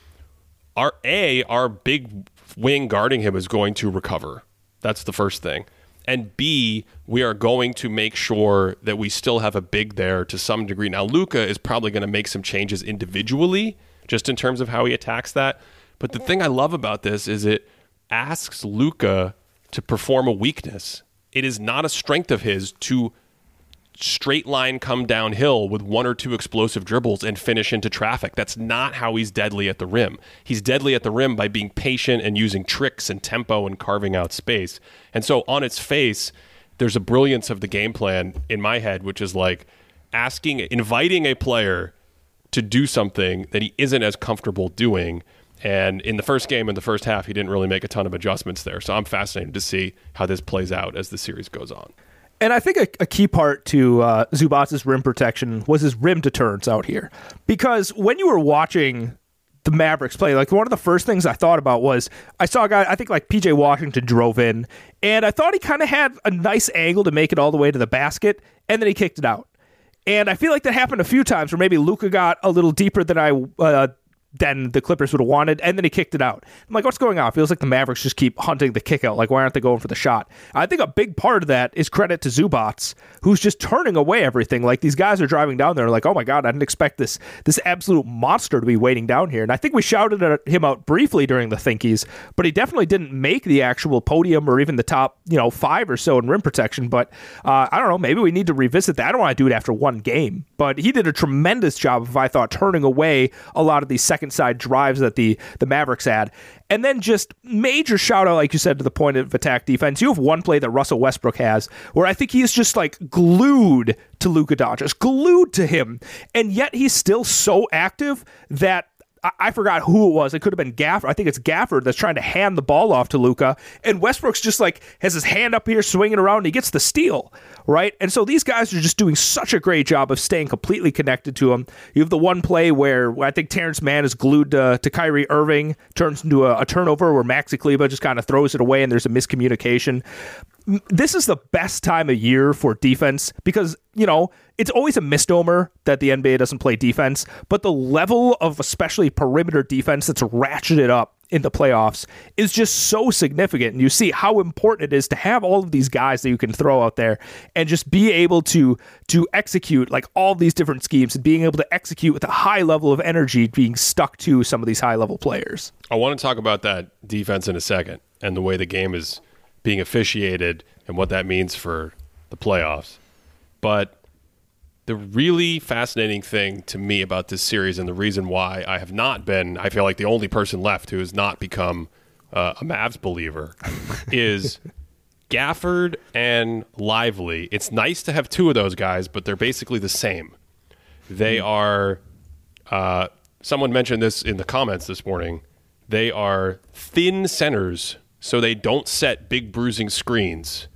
Speaker 1: our A, our big wing guarding him is going to recover. That's the first thing. And B, we are going to make sure that we still have a big there to some degree. Now, Luka is probably going to make some changes individually, just in terms of how he attacks that. But the thing I love about this is it asks Luka to perform a weakness. It is not a strength of his to straight line come downhill with one or two explosive dribbles and finish into traffic. That's not how he's deadly at the rim. He's deadly at the rim by being patient and using tricks and tempo and carving out space. And so on its face, there's a brilliance of the game plan in my head, which is like asking, inviting a player to do something that he isn't as comfortable doing. And in the first game, in the first half, he didn't really make a ton of adjustments there. So I'm fascinated to see how this plays out as the series goes on.
Speaker 2: And I think a, a key part to uh, Zubac's rim protection was his rim deterrence out here. Because when you were watching the Mavericks play, like one of the first things I thought about was I saw a guy, I think like P J Washington drove in, and I thought he kind of had a nice angle to make it all the way to the basket, and then he kicked it out. And I feel like that happened a few times where maybe Luka got a little deeper than I uh, than the Clippers would have wanted, and then he kicked it out. I'm like, what's going on? It feels like the Mavericks just keep hunting the kick out. Like, why aren't they going for the shot? I think a big part of that is credit to Zubac, who's just turning away everything. Like, these guys are driving down there like, oh my God, I didn't expect this this absolute monster to be waiting down here. And I think we shouted at him out briefly during the Thinkies, but he definitely didn't make the actual podium or even the top, you know, five or so in rim protection. But uh, I don't know, maybe we need to revisit that. I don't want to do it after one game, but he did a tremendous job of, I thought, turning away a lot of these second side drives that the the Mavericks had. And then just major shout out, like you said, to the point of attack defense. You have one play that Russell Westbrook has where I think he is just like glued to Luka Doncic, glued to him, and yet he's still so active that I forgot who it was. It could have been Gafford. I think it's Gafford that's trying to hand the ball off to Luka, and Westbrook's just like has his hand up here swinging around, and he gets the steal, right? And so these guys are just doing such a great job of staying completely connected to him. You have the one play where I think Terrence Mann is glued to, to Kyrie Irving, turns into a, a turnover where Maxi Kleber just kind of throws it away, and there's a miscommunication. This is the best time of year for defense because, you know, it's always a misnomer that the N B A doesn't play defense, but the level of especially perimeter defense that's ratcheted up in the playoffs is just so significant. And you see how important it is to have all of these guys that you can throw out there and just be able to to execute like all these different schemes and being able to execute with a high level of energy, being stuck to some of these high level players.
Speaker 1: I want to talk about that defense in a second and the way the game is being officiated and what that means for the playoffs. But the really fascinating thing to me about this series, and the reason why I have not been, I feel like the only person left who has not become uh, a Mavs believer, is Gafford and Lively. It's nice to have two of those guys, but they're basically the same. They are, uh, someone mentioned this in the comments this morning, they are thin centers, so they don't set big bruising screens.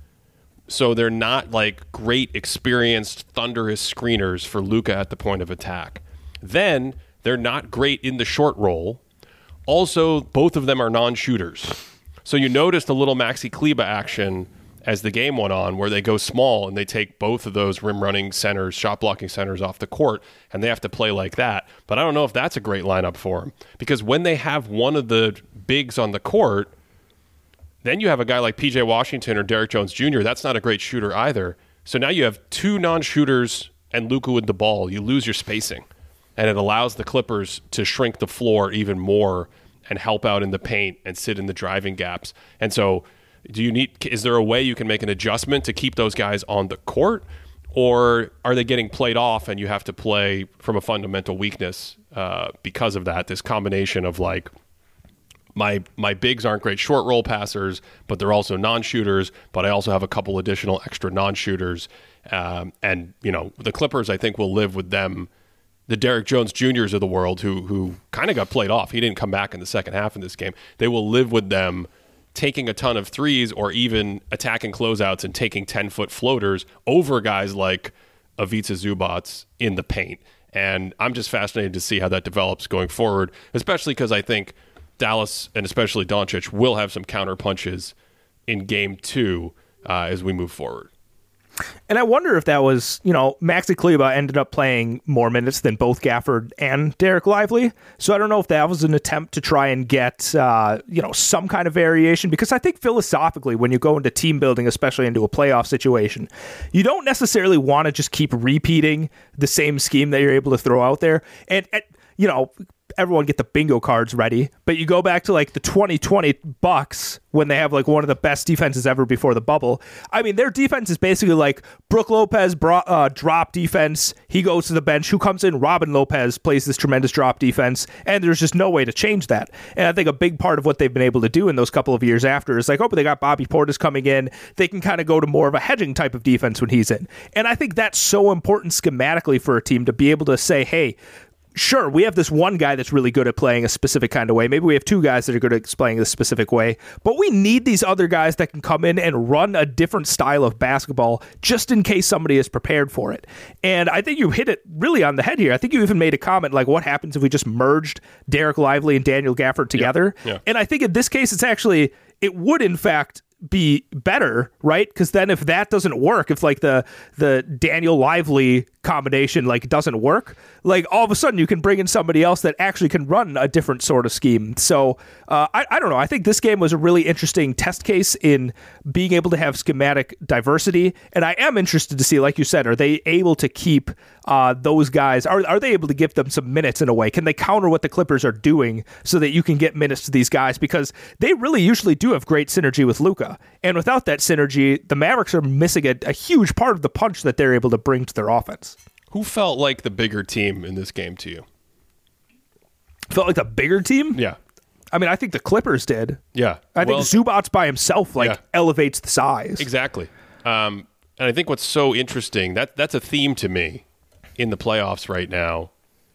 Speaker 1: So they're not like great experienced thunderous screeners for Luka at the point of attack. Then they're not great in the short roll. Also, both of them are non-shooters. So you noticed a little Maxi Kleber action as the game went on where they go small and they take both of those rim running centers, shot blocking centers off the court, and they have to play like that. But I don't know if that's a great lineup for them because when they have one of the bigs on the court, then you have a guy like P J Washington or Derrick Jones Junior That's not a great shooter either. So now you have two non-shooters and Luka with the ball. You lose your spacing, and it allows the Clippers to shrink the floor even more and help out in the paint and sit in the driving gaps. And so do you need? Is there a way you can make an adjustment to keep those guys on the court, or are they getting played off and you have to play from a fundamental weakness uh, because of that, this combination of like, My my bigs aren't great short roll passers, but they're also non-shooters. But I also have a couple additional extra non-shooters. Um, and, you know, the Clippers, I think, will live with them, the Derrick Jones Juniors of the world, who who kind of got played off. He didn't come back in the second half in this game. They will live with them taking a ton of threes or even attacking closeouts and taking ten-foot floaters over guys like Ivica Zubac in the paint. And I'm just fascinated to see how that develops going forward, especially because I think Dallas, and especially Doncic, will have some counter punches in game two uh, as we move forward.
Speaker 2: And I wonder if that was, you know, Maxi Kleber ended up playing more minutes than both Gafford and Derek Lively. So I don't know if that was an attempt to try and get, uh, you know, some kind of variation. Because I think philosophically, when you go into team building, especially into a playoff situation, you don't necessarily want to just keep repeating the same scheme that you're able to throw out there. And, and you know, everyone get the bingo cards ready, but you go back to like the twenty twenty Bucks when they have like one of the best defenses ever before the bubble. I mean, their defense is basically like Brook Lopez brought, uh, drop defense. He goes to the bench. Who comes in? Robin Lopez plays this tremendous drop defense, and there's just no way to change that. And I think a big part of what they've been able to do in those couple of years after is like, oh, but they got Bobby Portis coming in. They can kind of go to more of a hedging type of defense when he's in. And I think that's so important schematically for a team to be able to say, hey, sure, we have this one guy that's really good at playing a specific kind of way. Maybe we have two guys that are good at playing a specific way, but we need these other guys that can come in and run a different style of basketball just in case somebody is prepared for it. And I think you hit it really on the head here. I think you even made a comment like, what happens if we just merged Derek Lively and Daniel Gafford together?
Speaker 1: Yeah, yeah.
Speaker 2: And I think in this case, it's actually, it would in fact be better, right? Because then if that doesn't work, if like the the Daniel Lively combination like doesn't work, like all of a sudden you can bring in somebody else that actually can run a different sort of scheme. So uh, I, I don't know. I think this game was a really interesting test case in being able to have schematic diversity. And I am interested to see, like you said, are they able to keep uh, those guys? Are, are they able to give them some minutes in a way? Can they counter what the Clippers are doing so that you can get minutes to these guys? Because they really usually do have great synergy with Luka. And without that synergy, the Mavericks are missing a, a huge part of the punch that they're able to bring to their offense.
Speaker 1: Who felt like the bigger team in this game to you?
Speaker 2: Felt like the bigger team?
Speaker 1: Yeah.
Speaker 2: I mean, I think the Clippers did.
Speaker 1: Yeah.
Speaker 2: I
Speaker 1: well,
Speaker 2: think Zubac's by himself like
Speaker 1: yeah.
Speaker 2: elevates the size.
Speaker 1: Exactly. Um, and I think what's so interesting, that that's a theme to me in the playoffs right now.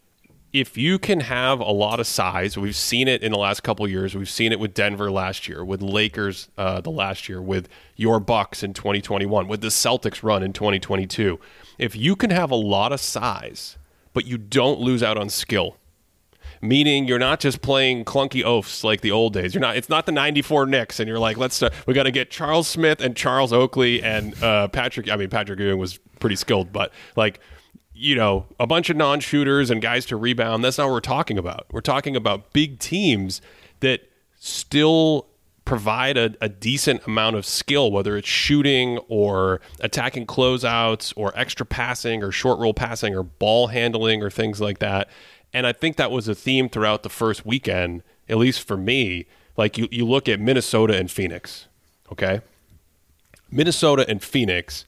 Speaker 1: If you can have a lot of size, we've seen it in the last couple of years. We've seen it with Denver last year, with Lakers uh, the last year, with your Bucks in twenty twenty-one, with the Celtics run in twenty twenty-two. If you can have a lot of size, but you don't lose out on skill, meaning you're not just playing clunky oafs like the old days. You're not. It's not the ninety-four Knicks, and you're like, let's. Uh, we got to get Charles Smith and Charles Oakley and uh, Patrick. I mean, Patrick Ewing was pretty skilled, but like, you know, a bunch of non-shooters and guys to rebound. That's not what we're talking about. We're talking about big teams that still provide a, a decent amount of skill, whether it's shooting or attacking closeouts or extra passing or short roll passing or ball handling or things like that. And I think that was a theme throughout the first weekend, at least for me. Like you, you look at Minnesota and Phoenix, okay? Minnesota and Phoenix,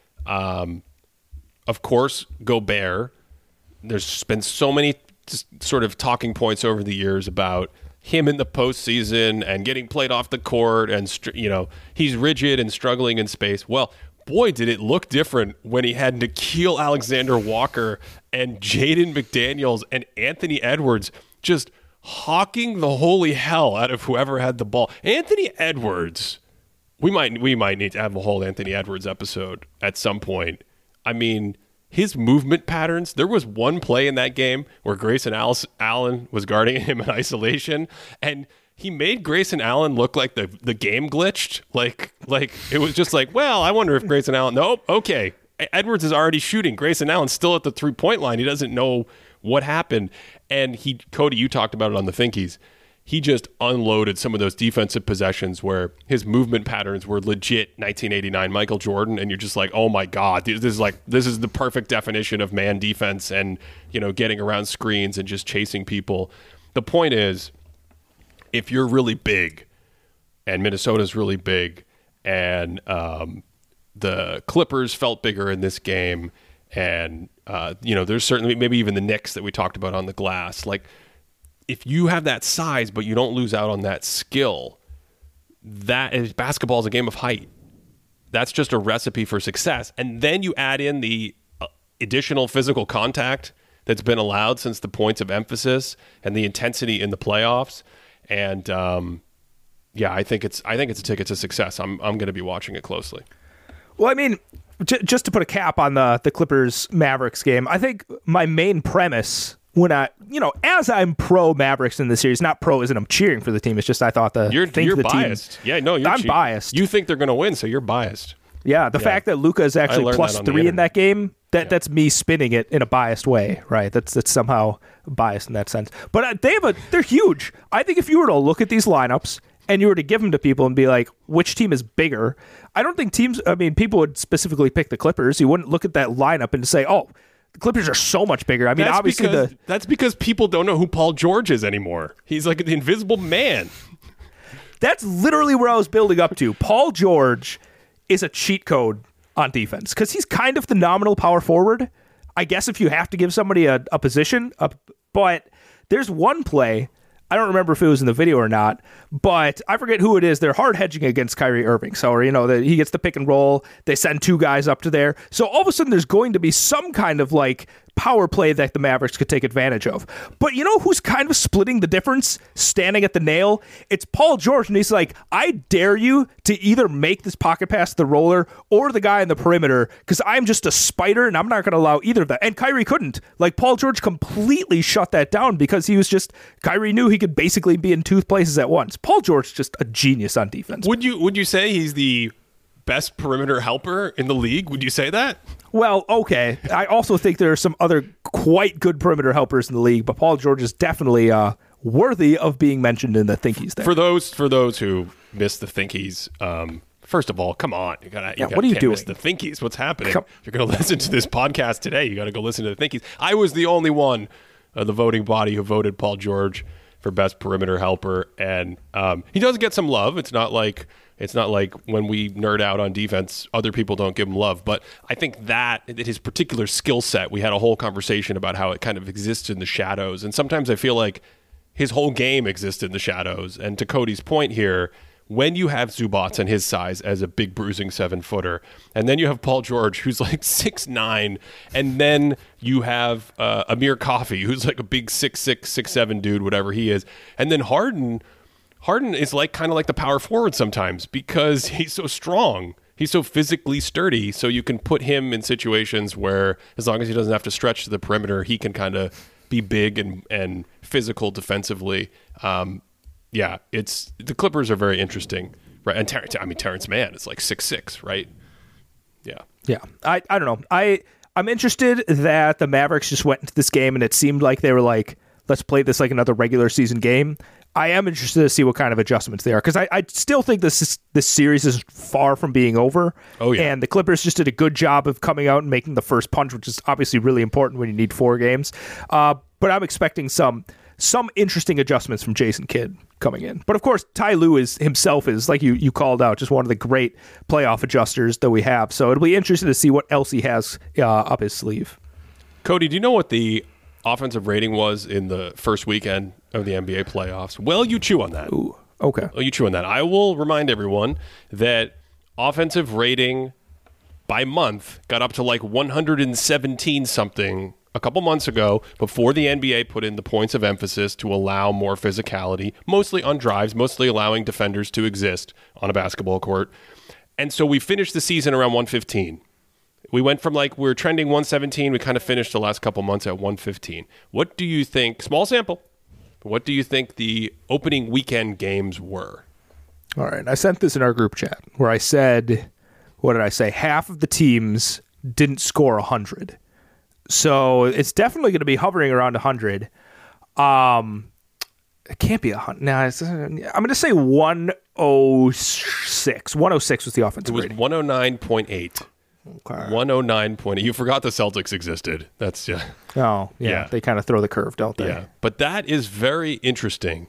Speaker 1: um, of course, Gobert. There's been so many just sort of talking points over the years about him in the postseason and getting played off the court, and you know he's rigid and struggling in space. Well, boy, did it look different when he had Nickeil Alexander-Walker and Jaden McDaniels and Anthony Edwards just hawking the holy hell out of whoever had the ball. Anthony Edwards, we might we might need to have a whole Anthony Edwards episode at some point. I mean, his movement patterns, there was one play in that game where Grayson Allen was guarding him in isolation, and he made Grayson Allen look like the, the game glitched. Like, like it was just like, well, I wonder if Grayson Allen, nope, okay. Edwards is already shooting. Grayson Allen's still at the three-point line. He doesn't know what happened. And he, Cody, you talked about it on the Finkies. He just unloaded some of those defensive possessions where his movement patterns were legit nineteen eighty-nine Michael Jordan, and you're just like, oh my God, this is like this is the perfect definition of man defense and, you know, getting around screens and just chasing people. The point is, if you're really big, and Minnesota's really big, and um, the Clippers felt bigger in this game, and uh, you know, there's certainly maybe even the Knicks that we talked about on the glass, like. If you have that size, but you don't lose out on that skill, that is basketball is a game of height. That's just a recipe for success. And then you add in the uh, additional physical contact that's been allowed since the points of emphasis and the intensity in the playoffs. And um, yeah, I think it's I think it's a ticket to success. I'm I'm going to be watching it closely.
Speaker 2: Well, I mean, j- just to put a cap on the the Clippers Mavericks game, I think my main premise. When I, you know, as I'm pro Mavericks in the series, not pro isn't I'm cheering for the team. It's just I thought the
Speaker 1: you're
Speaker 2: think
Speaker 1: you're
Speaker 2: the
Speaker 1: biased.
Speaker 2: Team,
Speaker 1: yeah, no, you're
Speaker 2: I'm
Speaker 1: che-
Speaker 2: biased.
Speaker 1: You think they're going to win, so you're biased.
Speaker 2: Yeah, the
Speaker 1: yeah.
Speaker 2: fact that Luka is actually plus three in that game, that
Speaker 1: yeah.
Speaker 2: that's me spinning it in a biased way, right? That's that's somehow biased in that sense. But uh, they have a they're huge. I think if you were to look at these lineups and you were to give them to people and be like, which team is bigger? I don't think teams. I mean, people would specifically pick the Clippers. You wouldn't look at that lineup and say, oh. The Clippers are so much bigger. I mean,
Speaker 1: that's
Speaker 2: obviously
Speaker 1: because,
Speaker 2: the
Speaker 1: that's because people don't know who Paul George is anymore. He's like the invisible man.
Speaker 2: That's literally where I was building up to. Paul George is a cheat code on defense because he's kind of the nominal power forward. I guess if you have to give somebody a, a position, a, but there's one play. I don't remember if it was in the video or not, but I forget who it is. They're hard hedging against Kyrie Irving. So, you know, the, he gets the pick and roll. They send two guys up to there. So all of a sudden there's going to be some kind of like power play that the Mavericks could take advantage of. But you know who's kind of splitting the difference, standing at the nail? It's Paul George, and he's like, I dare you to either make this pocket pass to the roller or the guy in the perimeter, because I'm just a spider, and I'm not going to allow either of that. And Kyrie couldn't. Like, Paul George completely shut that down because he was just, Kyrie knew he could basically be in two places at once. Paul George just a genius on defense.
Speaker 1: Would you would you say he's the best perimeter helper in the league? Would you say that?
Speaker 2: Well, okay. I also think there are some other quite good perimeter helpers in the league, but Paul George is definitely uh, worthy of being mentioned in the Thinkies there.
Speaker 1: For those for those who missed the Thinkies, um, first of all, come on. You gotta, you
Speaker 2: yeah,
Speaker 1: gotta,
Speaker 2: what are you
Speaker 1: can't
Speaker 2: doing?
Speaker 1: Miss the Thinkies. What's happening?
Speaker 2: Come-
Speaker 1: if you're going to listen to this podcast today, you got to go listen to the Thinkies. I was the only one of the voting body who voted Paul George for best perimeter helper, and um, he does get some love. It's not like it's not like when we nerd out on defense, other people don't give him love. But I think that his particular skill set, we had a whole conversation about how it kind of exists in the shadows, and sometimes I feel like his whole game exists in the shadows. And to Cody's point here, when you have Zubac and his size as a big bruising seven footer, and then you have Paul George who's like six nine, and then you have uh, Amir Coffey who's like a big six six, six seven dude, whatever he is, and then Harden, Harden is like kind of like the power forward sometimes because he's so strong. He's so physically sturdy, so you can put him in situations where as long as he doesn't have to stretch to the perimeter, he can kind of be big and, and physical defensively. Um, Yeah, it's the Clippers are very interesting, right? And Ter- I mean, Terrence Mann is like six six, right? Yeah,
Speaker 2: yeah. I, I don't know. I I'm interested that the Mavericks just went into this game and it seemed like they were like, let's play this like another regular season game. I am interested to see what kind of adjustments they are because I, I still think this is, this series is far from being over.
Speaker 1: Oh yeah,
Speaker 2: and the Clippers just did a good job of coming out and making the first punch, which is obviously really important when you need four games. Uh, but I'm expecting some. Some interesting adjustments from Jason Kidd coming in. But of course, Ty Lue is himself is, like you, you called out, just one of the great playoff adjusters that we have. So it'll be interesting to see what else he has uh, up his sleeve.
Speaker 1: Cody, do you know what the offensive rating was in the first weekend of the N B A playoffs? Well, you chew on that.
Speaker 2: Ooh, okay.
Speaker 1: Well, you chew on that. I will remind everyone that offensive rating by month got up to like one hundred seventeen something a couple months ago before the N B A put in the points of emphasis to allow more physicality, mostly on drives, mostly allowing defenders to exist on a basketball court. And so we finished the season around one fifteen. We went from like we were trending one seventeen. We kind of finished the last couple months at one fifteen. What do you think, small sample, what do you think the opening weekend games were?
Speaker 2: All right. I sent this in our group chat where I said, what did I say? Half of the teams didn't score one hundred. So it's definitely going to be hovering around one hundred. Um, it can't be one hundred. Nah, it's, I'm going to say one oh six. one oh six was the offensive
Speaker 1: It was
Speaker 2: rating.
Speaker 1: one oh nine point eight.
Speaker 2: Okay.
Speaker 1: one oh nine point eight. You forgot the Celtics existed. That's yeah.
Speaker 2: Oh, yeah.
Speaker 1: Yeah.
Speaker 2: They kind of throw the curve, don't they?
Speaker 1: Yeah. But that is very interesting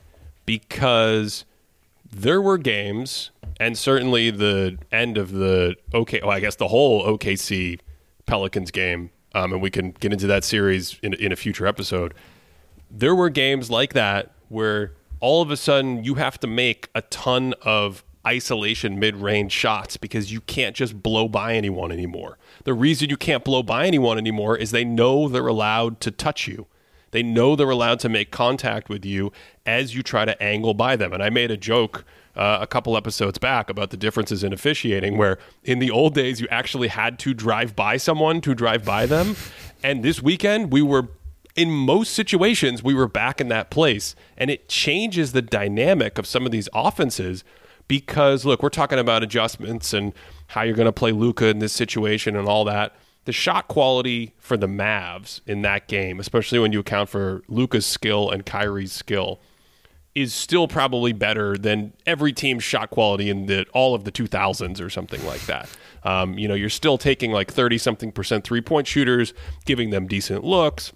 Speaker 1: because there were games, and certainly the end of the OK, well, I guess the whole O K C Pelicans game. Um, and we can get into that series in, in a future episode. There were games like that where all of a sudden you have to make a ton of isolation mid-range shots because you can't just blow by anyone anymore. The reason you can't blow by anyone anymore is they know they're allowed to touch you. They know they're allowed to make contact with you as you try to angle by them. And I made a joke Uh, a couple episodes back about the differences in officiating where in the old days you actually had to drive by someone to drive by them, and this weekend we were in most situations we were back in that place, and it changes the dynamic of some of these offenses because look, we're talking about adjustments and how you're going to play Luka in this situation and all that. The shot quality for the Mavs in that game, especially when you account for Luka's skill and Kyrie's skill, is still probably better than every team's shot quality in the all of the two thousands or something like that. Um, you know, you're still taking like thirty-something percent three-point shooters, giving them decent looks.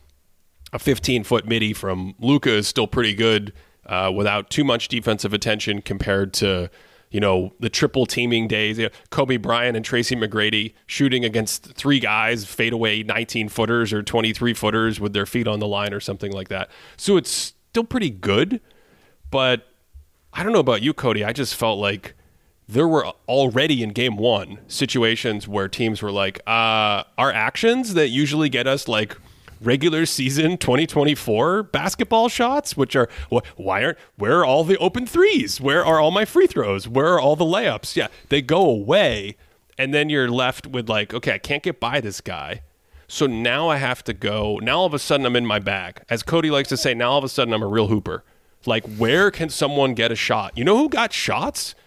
Speaker 1: A fifteen-foot midi from Luka is still pretty good uh, without too much defensive attention compared to, you know, the triple teaming days. You know, Kobe Bryant and Tracy McGrady shooting against three guys, fadeaway nineteen-footers or twenty-three-footers with their feet on the line or something like that. So it's still pretty good. But I don't know about you, Cody. I just felt like there were already in game one situations where teams were like, uh, our actions that usually get us like regular season twenty twenty-four basketball shots, which are, why aren't, where are all the open threes? Where are all my free throws? Where are all the layups? Yeah, they go away. And then you're left with like, okay, I can't get by this guy. So now I have to go. Now all of a sudden I'm in my bag. As Cody likes to say, now all of a sudden I'm a real hooper. Like, where can someone get a shot? You know who got shots?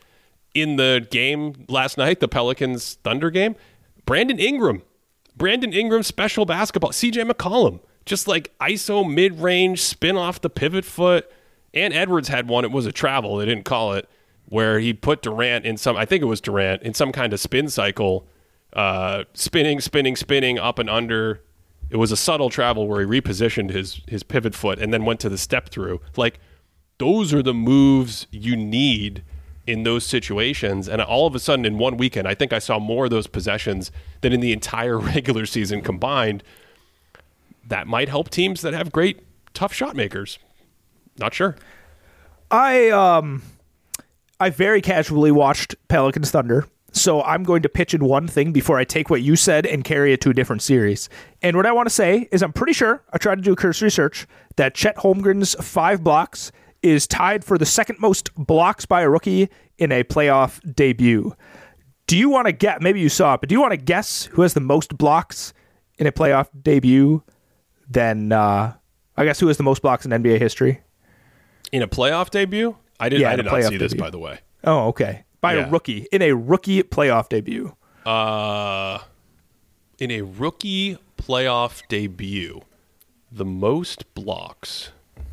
Speaker 1: in the game last night, the Pelicans Thunder game, Brandon Ingram. Brandon Ingram, special basketball. C J McCollum, just like I S O mid-range, spin off the pivot foot. And Edwards had one. It was a travel. They didn't call it, where he put Durant in some, I think it was Durant, in some kind of spin cycle, uh, spinning, spinning, spinning, up and under. It was a subtle travel where he repositioned his his pivot foot and then went to the step through. Like, those are the moves you need in those situations. And all of a sudden, in one weekend, I think I saw more of those possessions than in the entire regular season combined. That might help teams that have great, tough shot makers. Not sure.
Speaker 2: I um, I very casually watched Pelicans Thunder, so I'm going to pitch in one thing before I take what you said and carry it to a different series. And what I want to say is I'm pretty sure, I tried to do a cursory search, that Chet Holmgren's five blocks is tied for the second most blocks by a rookie in a playoff debut. Do you want to get, maybe you saw it, but do you want to guess who has the most blocks in a playoff debut? Then, uh, I guess who has the most blocks in N B A history?
Speaker 1: In a playoff debut? I did,
Speaker 2: Yeah,
Speaker 1: I
Speaker 2: in
Speaker 1: did
Speaker 2: a
Speaker 1: not
Speaker 2: playoff
Speaker 1: see this,
Speaker 2: debut.
Speaker 1: by the way.
Speaker 2: Oh, okay. By
Speaker 1: Yeah.
Speaker 2: a rookie. In a rookie playoff debut.
Speaker 1: Uh, in a rookie playoff debut, the most blocks.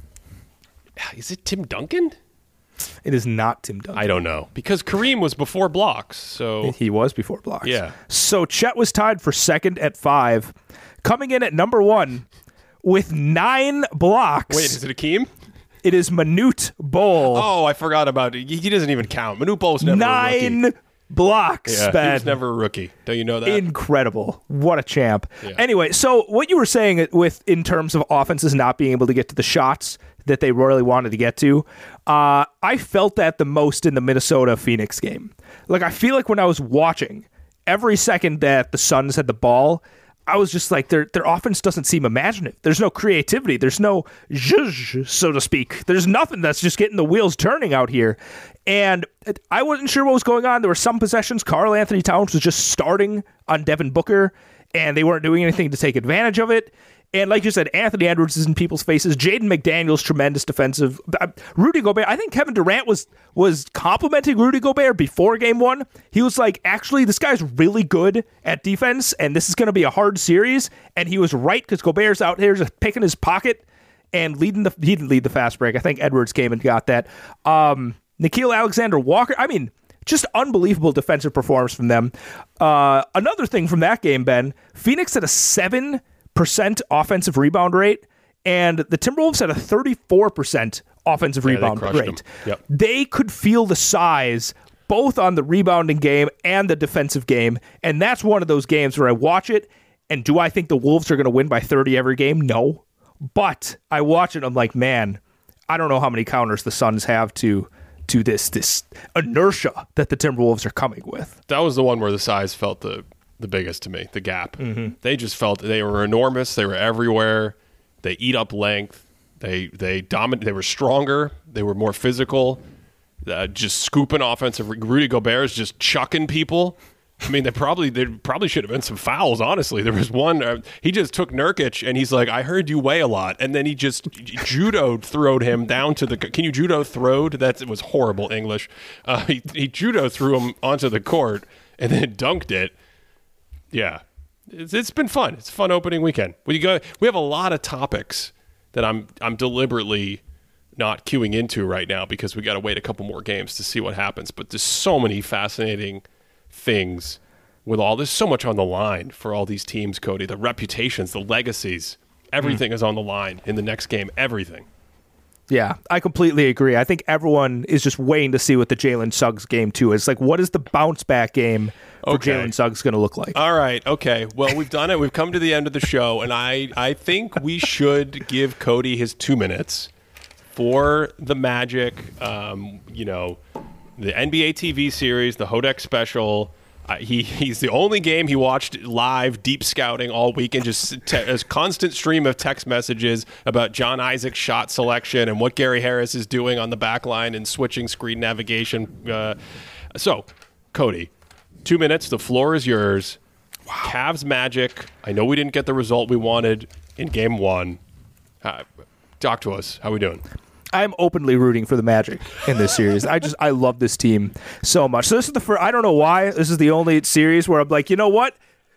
Speaker 1: Is it Tim Duncan?
Speaker 2: It is not Tim Duncan.
Speaker 1: I don't know. Because Kareem was before blocks, so...
Speaker 2: He was before blocks.
Speaker 1: Yeah.
Speaker 2: So Chet was tied for second at five. Coming in at number one with nine blocks.
Speaker 1: Wait, is it Akeem?
Speaker 2: It is Manute Bol.
Speaker 1: Oh, I forgot about it. He he doesn't even count. Manute Bol's never a
Speaker 2: Nine
Speaker 1: rookie.
Speaker 2: blocks,
Speaker 1: Yeah,
Speaker 2: Ben.
Speaker 1: he was never a rookie. Don't you know that?
Speaker 2: Incredible. What a champ.
Speaker 1: Yeah.
Speaker 2: Anyway, so what you were saying with in terms of offenses not being able to get to the shots that they really wanted to get to, uh, I felt that the most in the Minnesota-Phoenix game. Like, I feel like when I was watching, every second that the Suns had the ball, I was just like, their their offense doesn't seem imaginative. There's no creativity. There's no zhuzh, so to speak. There's nothing that's just getting the wheels turning out here. And I wasn't sure what was going on. There were some possessions. Karl Anthony Towns was just starting on Devin Booker, and they weren't doing anything to take advantage of it. And like you said, Anthony Edwards is in people's faces. Jaden McDaniels, tremendous defensive. Rudy Gobert, I think Kevin Durant was was complimenting Rudy Gobert before game one. He was like, actually, this guy's really good at defense, and this is going to be a hard series. And he was right, because Gobert's out here just picking his pocket and leading the, he didn't lead the fast break. I think Edwards came and got that. Um, Nickeil Alexander-Walker, I mean, just unbelievable defensive performance from them. Uh, another thing from that game, Ben, Phoenix had a seven percent offensive rebound rate, and the Timberwolves had a thirty-four percent offensive
Speaker 1: Yeah, they
Speaker 2: rebound
Speaker 1: crushed
Speaker 2: rate.
Speaker 1: them. Yep.
Speaker 2: They could feel the size both on the rebounding game and the defensive game, and that's one of those games where I watch it, and do I think the Wolves are going to win by thirty every game? No. But I watch it, I'm like, man, I don't know how many counters the Suns have to to this this inertia that the Timberwolves are coming with.
Speaker 1: That was the one where the size felt the the biggest to me, the gap. Mm-hmm. They just felt they were enormous. They were everywhere. They eat up length. They they dominate. They were stronger. They were more physical. Uh, just scooping offensive. Rudy Gobert is just chucking people. I mean, they probably there probably should have been some fouls. Honestly, there was one. Uh, he just took Nurkic and he's like, "I heard you weigh a lot," and then he just judo throwed him down to the. Can you judo throwed? That was horrible English. Uh, he he judo threw him onto the court and then dunked it. Yeah, it's, it's been fun. It's a fun opening weekend. We go. We have a lot of topics that I'm I'm deliberately not queuing into right now because we got to wait a couple more games to see what happens. But there's so many fascinating things with all. There's so much on the line for all these teams, Cody. The reputations, the legacies, everything mm. is on the line in the next game. Everything.
Speaker 2: Yeah, I completely agree. I think everyone is just waiting to see what the Jalen Suggs game too is. Like, what is the bounce back game for
Speaker 1: Okay.
Speaker 2: Jalen Suggs going to look like?
Speaker 1: All right. Okay. Well, we've done it. We've come to the end of the show, and I, I think we should give Cody his two minutes for the Magic, um, you know, the N B A T V series, the Hodek special. Uh, he he's the only game he watched live, deep scouting all weekend, just te- a constant stream of text messages about John Isaac's shot selection and what Gary Harris is doing on the back line and switching screen navigation. Uh, so, Cody, two minutes. The floor is yours. Wow. Cavs Magic. I know we didn't get the result we wanted in game one. Uh, talk to us. How we doing?
Speaker 2: I'm openly rooting for the Magic in this series. I just I love this team so much. So this is the first. I don't know why this is the only series where I'm like, you know what?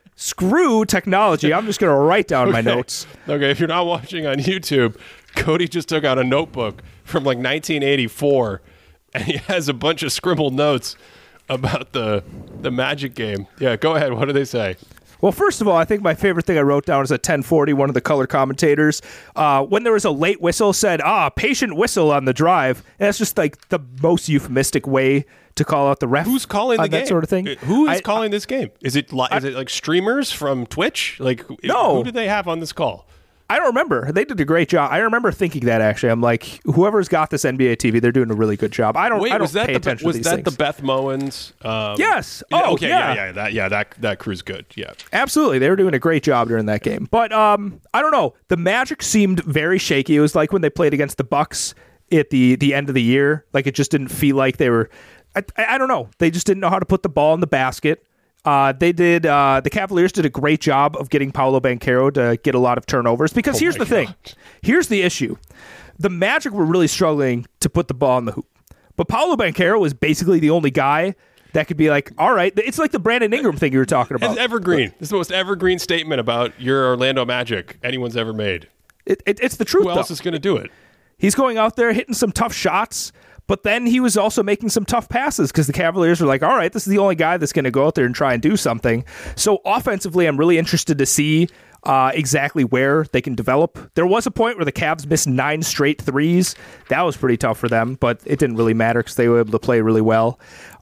Speaker 2: Screw technology. I'm just gonna write down
Speaker 1: okay.
Speaker 2: my notes.
Speaker 1: Okay, if you're not watching on YouTube, Cody just took out a notebook from like nineteen eighty-four, and he has a bunch of scribbled notes about the the Magic game. Yeah, go ahead. What do they say?
Speaker 2: Well, first of all, I think my favorite thing I wrote down is at ten forty, one of the color commentators, uh, when there was a late whistle, said, ah, patient whistle on the drive. And that's just like the most euphemistic way to call out the ref.
Speaker 1: Who's calling the
Speaker 2: on
Speaker 1: game?
Speaker 2: That sort of thing.
Speaker 1: Who is
Speaker 2: I,
Speaker 1: calling this game? Is it li-
Speaker 2: I,
Speaker 1: is it like streamers from Twitch? Like,
Speaker 2: no.
Speaker 1: Who do they have on this call?
Speaker 2: I don't remember. They did a great job. I remember thinking that, actually. I'm like, whoever's got this N B A T V, they're doing a really good job. I don't,
Speaker 1: Wait,
Speaker 2: I don't
Speaker 1: was that
Speaker 2: pay
Speaker 1: the,
Speaker 2: attention
Speaker 1: was
Speaker 2: to these
Speaker 1: that
Speaker 2: things.
Speaker 1: the Beth Mowens? Um,
Speaker 2: yes. Oh,
Speaker 1: okay.
Speaker 2: yeah.
Speaker 1: yeah, yeah. That, yeah, that, that crew's good. Yeah.
Speaker 2: Absolutely. They were doing a great job during that game. But um, I don't know. The Magic seemed very shaky. It was like when they played against the Bucks at the, the end of the year. Like, it just didn't feel like they were... I, I don't know. They just didn't know how to put the ball in the basket. Uh, they did. Uh, the Cavaliers did a great job of getting Paolo Banchero to get a lot of turnovers. Because
Speaker 1: oh
Speaker 2: here's the
Speaker 1: God.
Speaker 2: thing. Here's the issue. The Magic were really struggling to put the ball in the hoop. But Paolo Banchero was basically the only guy that could be like, all right. It's like the Brandon Ingram thing you were talking about.
Speaker 1: It's evergreen. This is the most evergreen statement about your Orlando Magic anyone's ever made.
Speaker 2: It, it, it's the truth,
Speaker 1: Who else
Speaker 2: though.
Speaker 1: is going to do it?
Speaker 2: He's going out there hitting some tough shots. But then he was also making some tough passes because the Cavaliers were like, all right, this is the only guy that's going to go out there and try and do something. So offensively, I'm really interested to see uh, exactly where they can develop. There was a point where the Cavs missed nine straight threes. That was pretty tough for them, but it didn't really matter because they were able to play really well.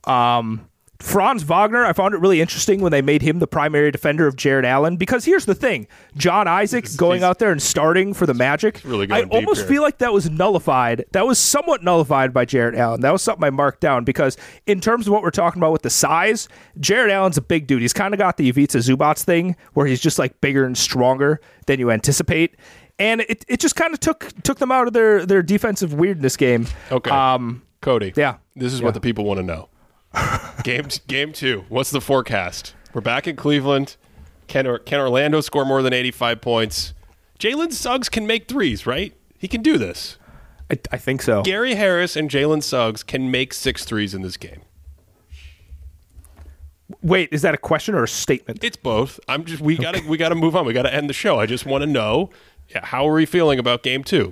Speaker 2: Um, Franz Wagner, I found it really interesting when they made him the primary defender of Jared Allen, because here's the thing. John Isaac going out there and starting for the Magic,
Speaker 1: really
Speaker 2: I
Speaker 1: going deep
Speaker 2: almost
Speaker 1: here.
Speaker 2: feel like that was nullified. That was somewhat nullified by Jared Allen. That was something I marked down because in terms of what we're talking about with the size, Jared Allen's a big dude. He's kind of got the Ivica Zubats thing where he's just like bigger and stronger than you anticipate. And it, it just kind of took took them out of their, their defensive weirdness game.
Speaker 1: Okay.
Speaker 2: Um,
Speaker 1: Cody.
Speaker 2: Yeah.
Speaker 1: This is
Speaker 2: Yeah.
Speaker 1: what the people want to know. game game two. What's the forecast? We're back in Cleveland. Can or, can Orlando score more than eighty-five points? Jalen Suggs can make threes, right? He can do this.
Speaker 2: I, I think so.
Speaker 1: Gary Harris and Jalen Suggs can make six threes in this game.
Speaker 2: Wait, is that a question or a statement?
Speaker 1: It's both. I'm just we gotta we gotta move on. We gotta end the show. I just want to know, yeah, how are we feeling about game two?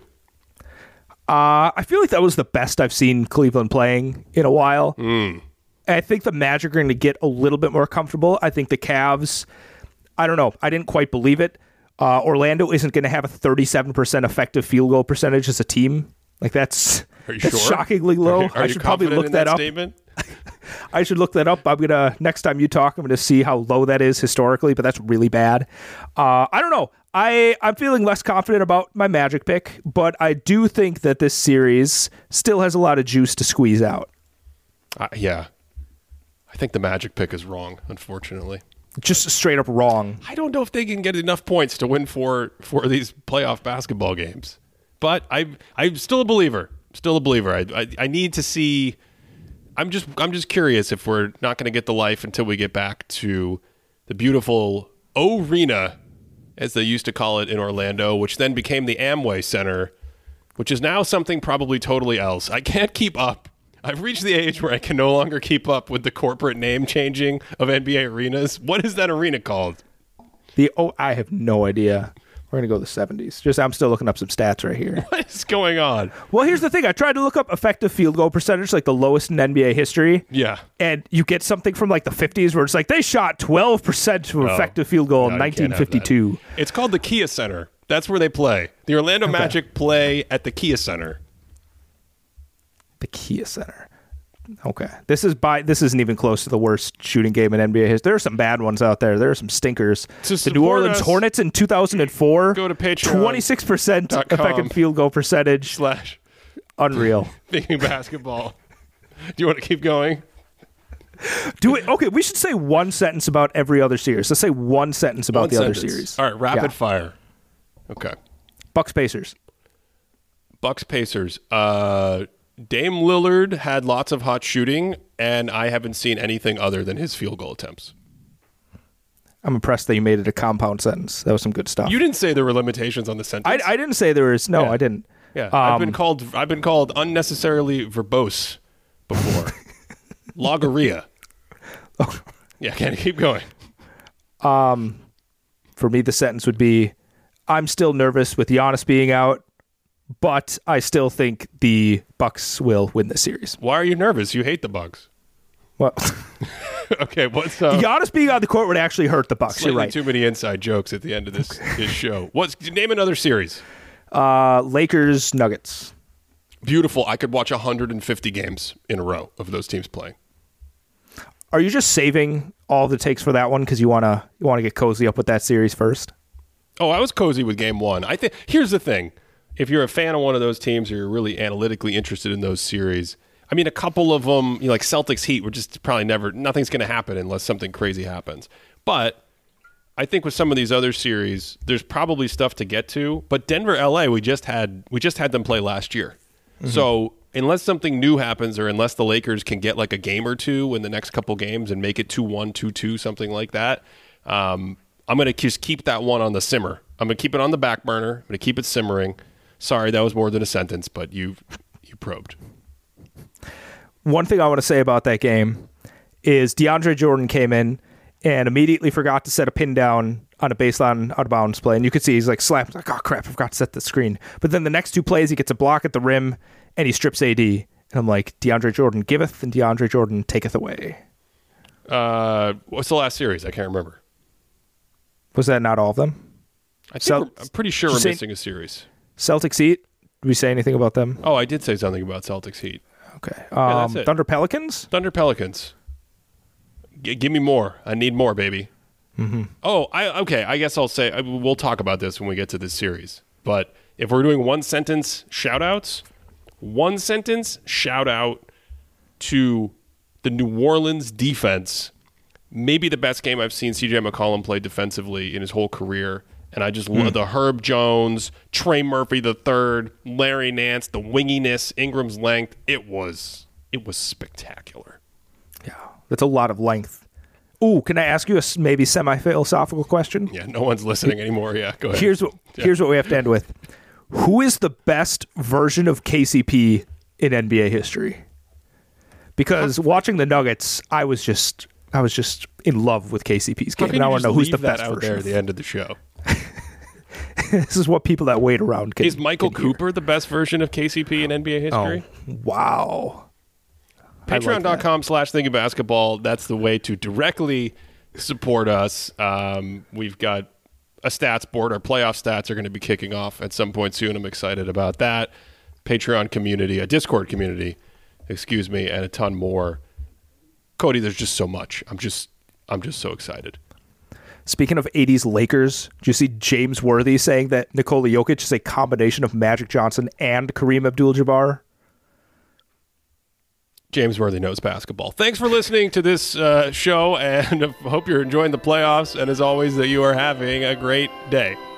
Speaker 2: Uh, I feel like that was the best I've seen Cleveland playing in a while.
Speaker 1: Mm.
Speaker 2: I think the Magic are going to get a little bit more comfortable. I think the Cavs, I don't know. I didn't quite believe it. Uh, Orlando isn't going to have a thirty-seven percent effective field goal percentage as a team. Like that's,
Speaker 1: Are you
Speaker 2: that's
Speaker 1: sure?
Speaker 2: shockingly low.
Speaker 1: Are, you- are
Speaker 2: I
Speaker 1: you
Speaker 2: should probably
Speaker 1: confident
Speaker 2: look
Speaker 1: in
Speaker 2: that,
Speaker 1: that
Speaker 2: up.
Speaker 1: statement?
Speaker 2: I should look that up. I'm gonna next time you talk, I'm gonna see how low that is historically, but that's really bad. Uh, I don't know. I I'm feeling less confident about my Magic pick, but I do think that this series still has a lot of juice to squeeze out.
Speaker 1: Uh, yeah, I think the Magic pick is wrong. Unfortunately,
Speaker 2: Just straight up wrong.
Speaker 1: I don't know if they can get enough points to win four for these playoff basketball games. But I I'm still a believer. Still a believer. I I, I need to see. I'm just I'm just curious if we're not going to get the life until we get back to the beautiful O-Rena, as they used to call it in Orlando, which then became the Amway Center, which is now something probably totally else. I can't keep up. I've reached the age where I can no longer keep up with the corporate name changing of N B A arenas. What is that arena called?
Speaker 2: The oh, I have no idea. We're gonna go the seventies. Just I'm still looking up some stats right here.
Speaker 1: What is going on?
Speaker 2: Well, here's the thing. I tried to look up effective field goal percentage, like the lowest in N B A history.
Speaker 1: Yeah.
Speaker 2: And you get something from like the fifties where it's like they shot twelve percent to
Speaker 1: No.
Speaker 2: effective field goal
Speaker 1: No,
Speaker 2: in
Speaker 1: you can't have that.
Speaker 2: nineteen fifty-two.
Speaker 1: It's called the Kia Center. That's where they play. The Orlando Magic play at the Kia Center.
Speaker 2: The Kia Center. Okay. This is by this isn't even close to the worst shooting game in N B A history. There are some bad ones out there. There are some stinkers.
Speaker 1: To
Speaker 2: The New
Speaker 1: support
Speaker 2: Orleans
Speaker 1: us,
Speaker 2: Hornets in two thousand four.
Speaker 1: go to Patreon
Speaker 2: twenty-six percent
Speaker 1: dot com
Speaker 2: effective field goal percentage.
Speaker 1: Slash
Speaker 2: Unreal.
Speaker 1: thinking basketball. Do you want to keep going?
Speaker 2: Do it. Okay, we should say one sentence about every other series. Let's say one sentence about
Speaker 1: One
Speaker 2: the
Speaker 1: sentence.
Speaker 2: other series.
Speaker 1: All right, rapid
Speaker 2: Yeah.
Speaker 1: fire. Okay.
Speaker 2: Bucks Pacers.
Speaker 1: Bucks Pacers. Uh, Dame Lillard had lots of hot shooting, and I haven't seen anything other than his field goal attempts.
Speaker 2: I'm impressed that you made it a compound sentence. That was some good stuff.
Speaker 1: You didn't say there were limitations on the sentence.
Speaker 2: I, I didn't say there was. No,
Speaker 1: Yeah.
Speaker 2: I didn't.
Speaker 1: Yeah, I've
Speaker 2: Um,
Speaker 1: been called I've been called unnecessarily verbose before. Logorrhea. Yeah, can you keep going?
Speaker 2: For me, the sentence would be, I'm still nervous with Giannis being out, but I still think the Bucks will win this series.
Speaker 1: Why are you nervous? You hate the Bucks.
Speaker 2: Well,
Speaker 1: Okay, what's uh,
Speaker 2: Giannis being on the court would actually hurt the Bucks. You're
Speaker 1: slightly
Speaker 2: right.
Speaker 1: too many inside jokes at the end of this, this show. What's name another series?
Speaker 2: Uh, Lakers, Nuggets.
Speaker 1: Beautiful. I could watch one hundred fifty games in a row of those teams playing.
Speaker 2: Are you just saving all the takes for that one because you wanna you wanna get cozy up with that series first?
Speaker 1: Oh, I was cozy with game one. I think here's the thing. If you're a fan of one of those teams or you're really analytically interested in those series, I mean, a couple of them, you know, like Celtics Heat, were just probably never, nothing's going to happen unless something crazy happens. But I think with some of these other series, there's probably stuff to get to. But Denver, L A, we just had we just had them play last year. Mm-hmm. So unless something new happens or unless the Lakers can get like a game or two in the next couple games and make it two one, two two, something like that, um, I'm going to just keep that one on the simmer. I'm going to keep it on the back burner. I'm going to keep it simmering. Sorry, that was more than a sentence, but you you probed.
Speaker 2: One thing I want to say about that game is DeAndre Jordan came in and immediately forgot to set a pin down on a baseline out of bounds play. And you could see he's like slapped, like, oh crap, I forgot to set the screen. But then the next two plays, he gets a block at the rim and he strips A D. And I'm like, DeAndre Jordan giveth and DeAndre Jordan taketh away.
Speaker 1: Uh, what's the last series? I can't remember.
Speaker 2: Was that not all of them?
Speaker 1: I think
Speaker 2: Cel-
Speaker 1: we're- I'm pretty sure
Speaker 2: Did
Speaker 1: we're
Speaker 2: you say-
Speaker 1: missing a series.
Speaker 2: Celtics Heat? Did we say anything about them?
Speaker 1: Oh, I did say something about Celtics Heat.
Speaker 2: Okay.
Speaker 1: Yeah,
Speaker 2: Um,
Speaker 1: that's it.
Speaker 2: Thunder Pelicans?
Speaker 1: Thunder Pelicans. G- give me more. I need more, baby. Mm-hmm. Oh, I okay. I guess I'll say I, we'll talk about this when we get to this series. But if we're doing one sentence shout outs, one sentence shout out to the New Orleans defense. Maybe the best game I've seen C J McCollum play defensively in his whole career. And I just love the Herb Jones, Trey Murphy the third, Larry Nance, the winginess, Ingram's length. It was it was spectacular.
Speaker 2: Yeah. That's a lot of length. Ooh, can I ask you a s- maybe semi-philosophical question?
Speaker 1: Yeah, no one's listening anymore. Yeah, go ahead.
Speaker 2: Here's what
Speaker 1: Yeah.
Speaker 2: here's what we have to end with. Who is the best version of K C P in N B A history? Because watching the Nuggets, I was just I was just in love with K C P's
Speaker 1: How
Speaker 2: game.
Speaker 1: can
Speaker 2: And I
Speaker 1: you
Speaker 2: want
Speaker 1: just
Speaker 2: to know who's the
Speaker 1: leave that
Speaker 2: best
Speaker 1: out
Speaker 2: version.
Speaker 1: there
Speaker 2: of-
Speaker 1: at the end of the show?
Speaker 2: This is what people that wait around can.
Speaker 1: Is Michael
Speaker 2: can hear.
Speaker 1: Cooper the best version of K C P in N B A history?
Speaker 2: Oh, wow. I like
Speaker 1: Patreon.com slash Thinking Basketball. That's the way to directly support us. Um, we've got a stats board. Our playoff stats are going to be kicking off at some point soon. I'm excited about that. Patreon community, a Discord community, excuse me, and a ton more. Cody, there's just so much. I'm just, I'm just so excited.
Speaker 2: Speaking of eighties Lakers, did you see James Worthy saying that Nikola Jokic is a combination of Magic Johnson and Kareem Abdul-Jabbar?
Speaker 1: James Worthy knows basketball. Thanks for listening to this uh, show, and I hope you're enjoying the playoffs. And as always, that you are having a great day.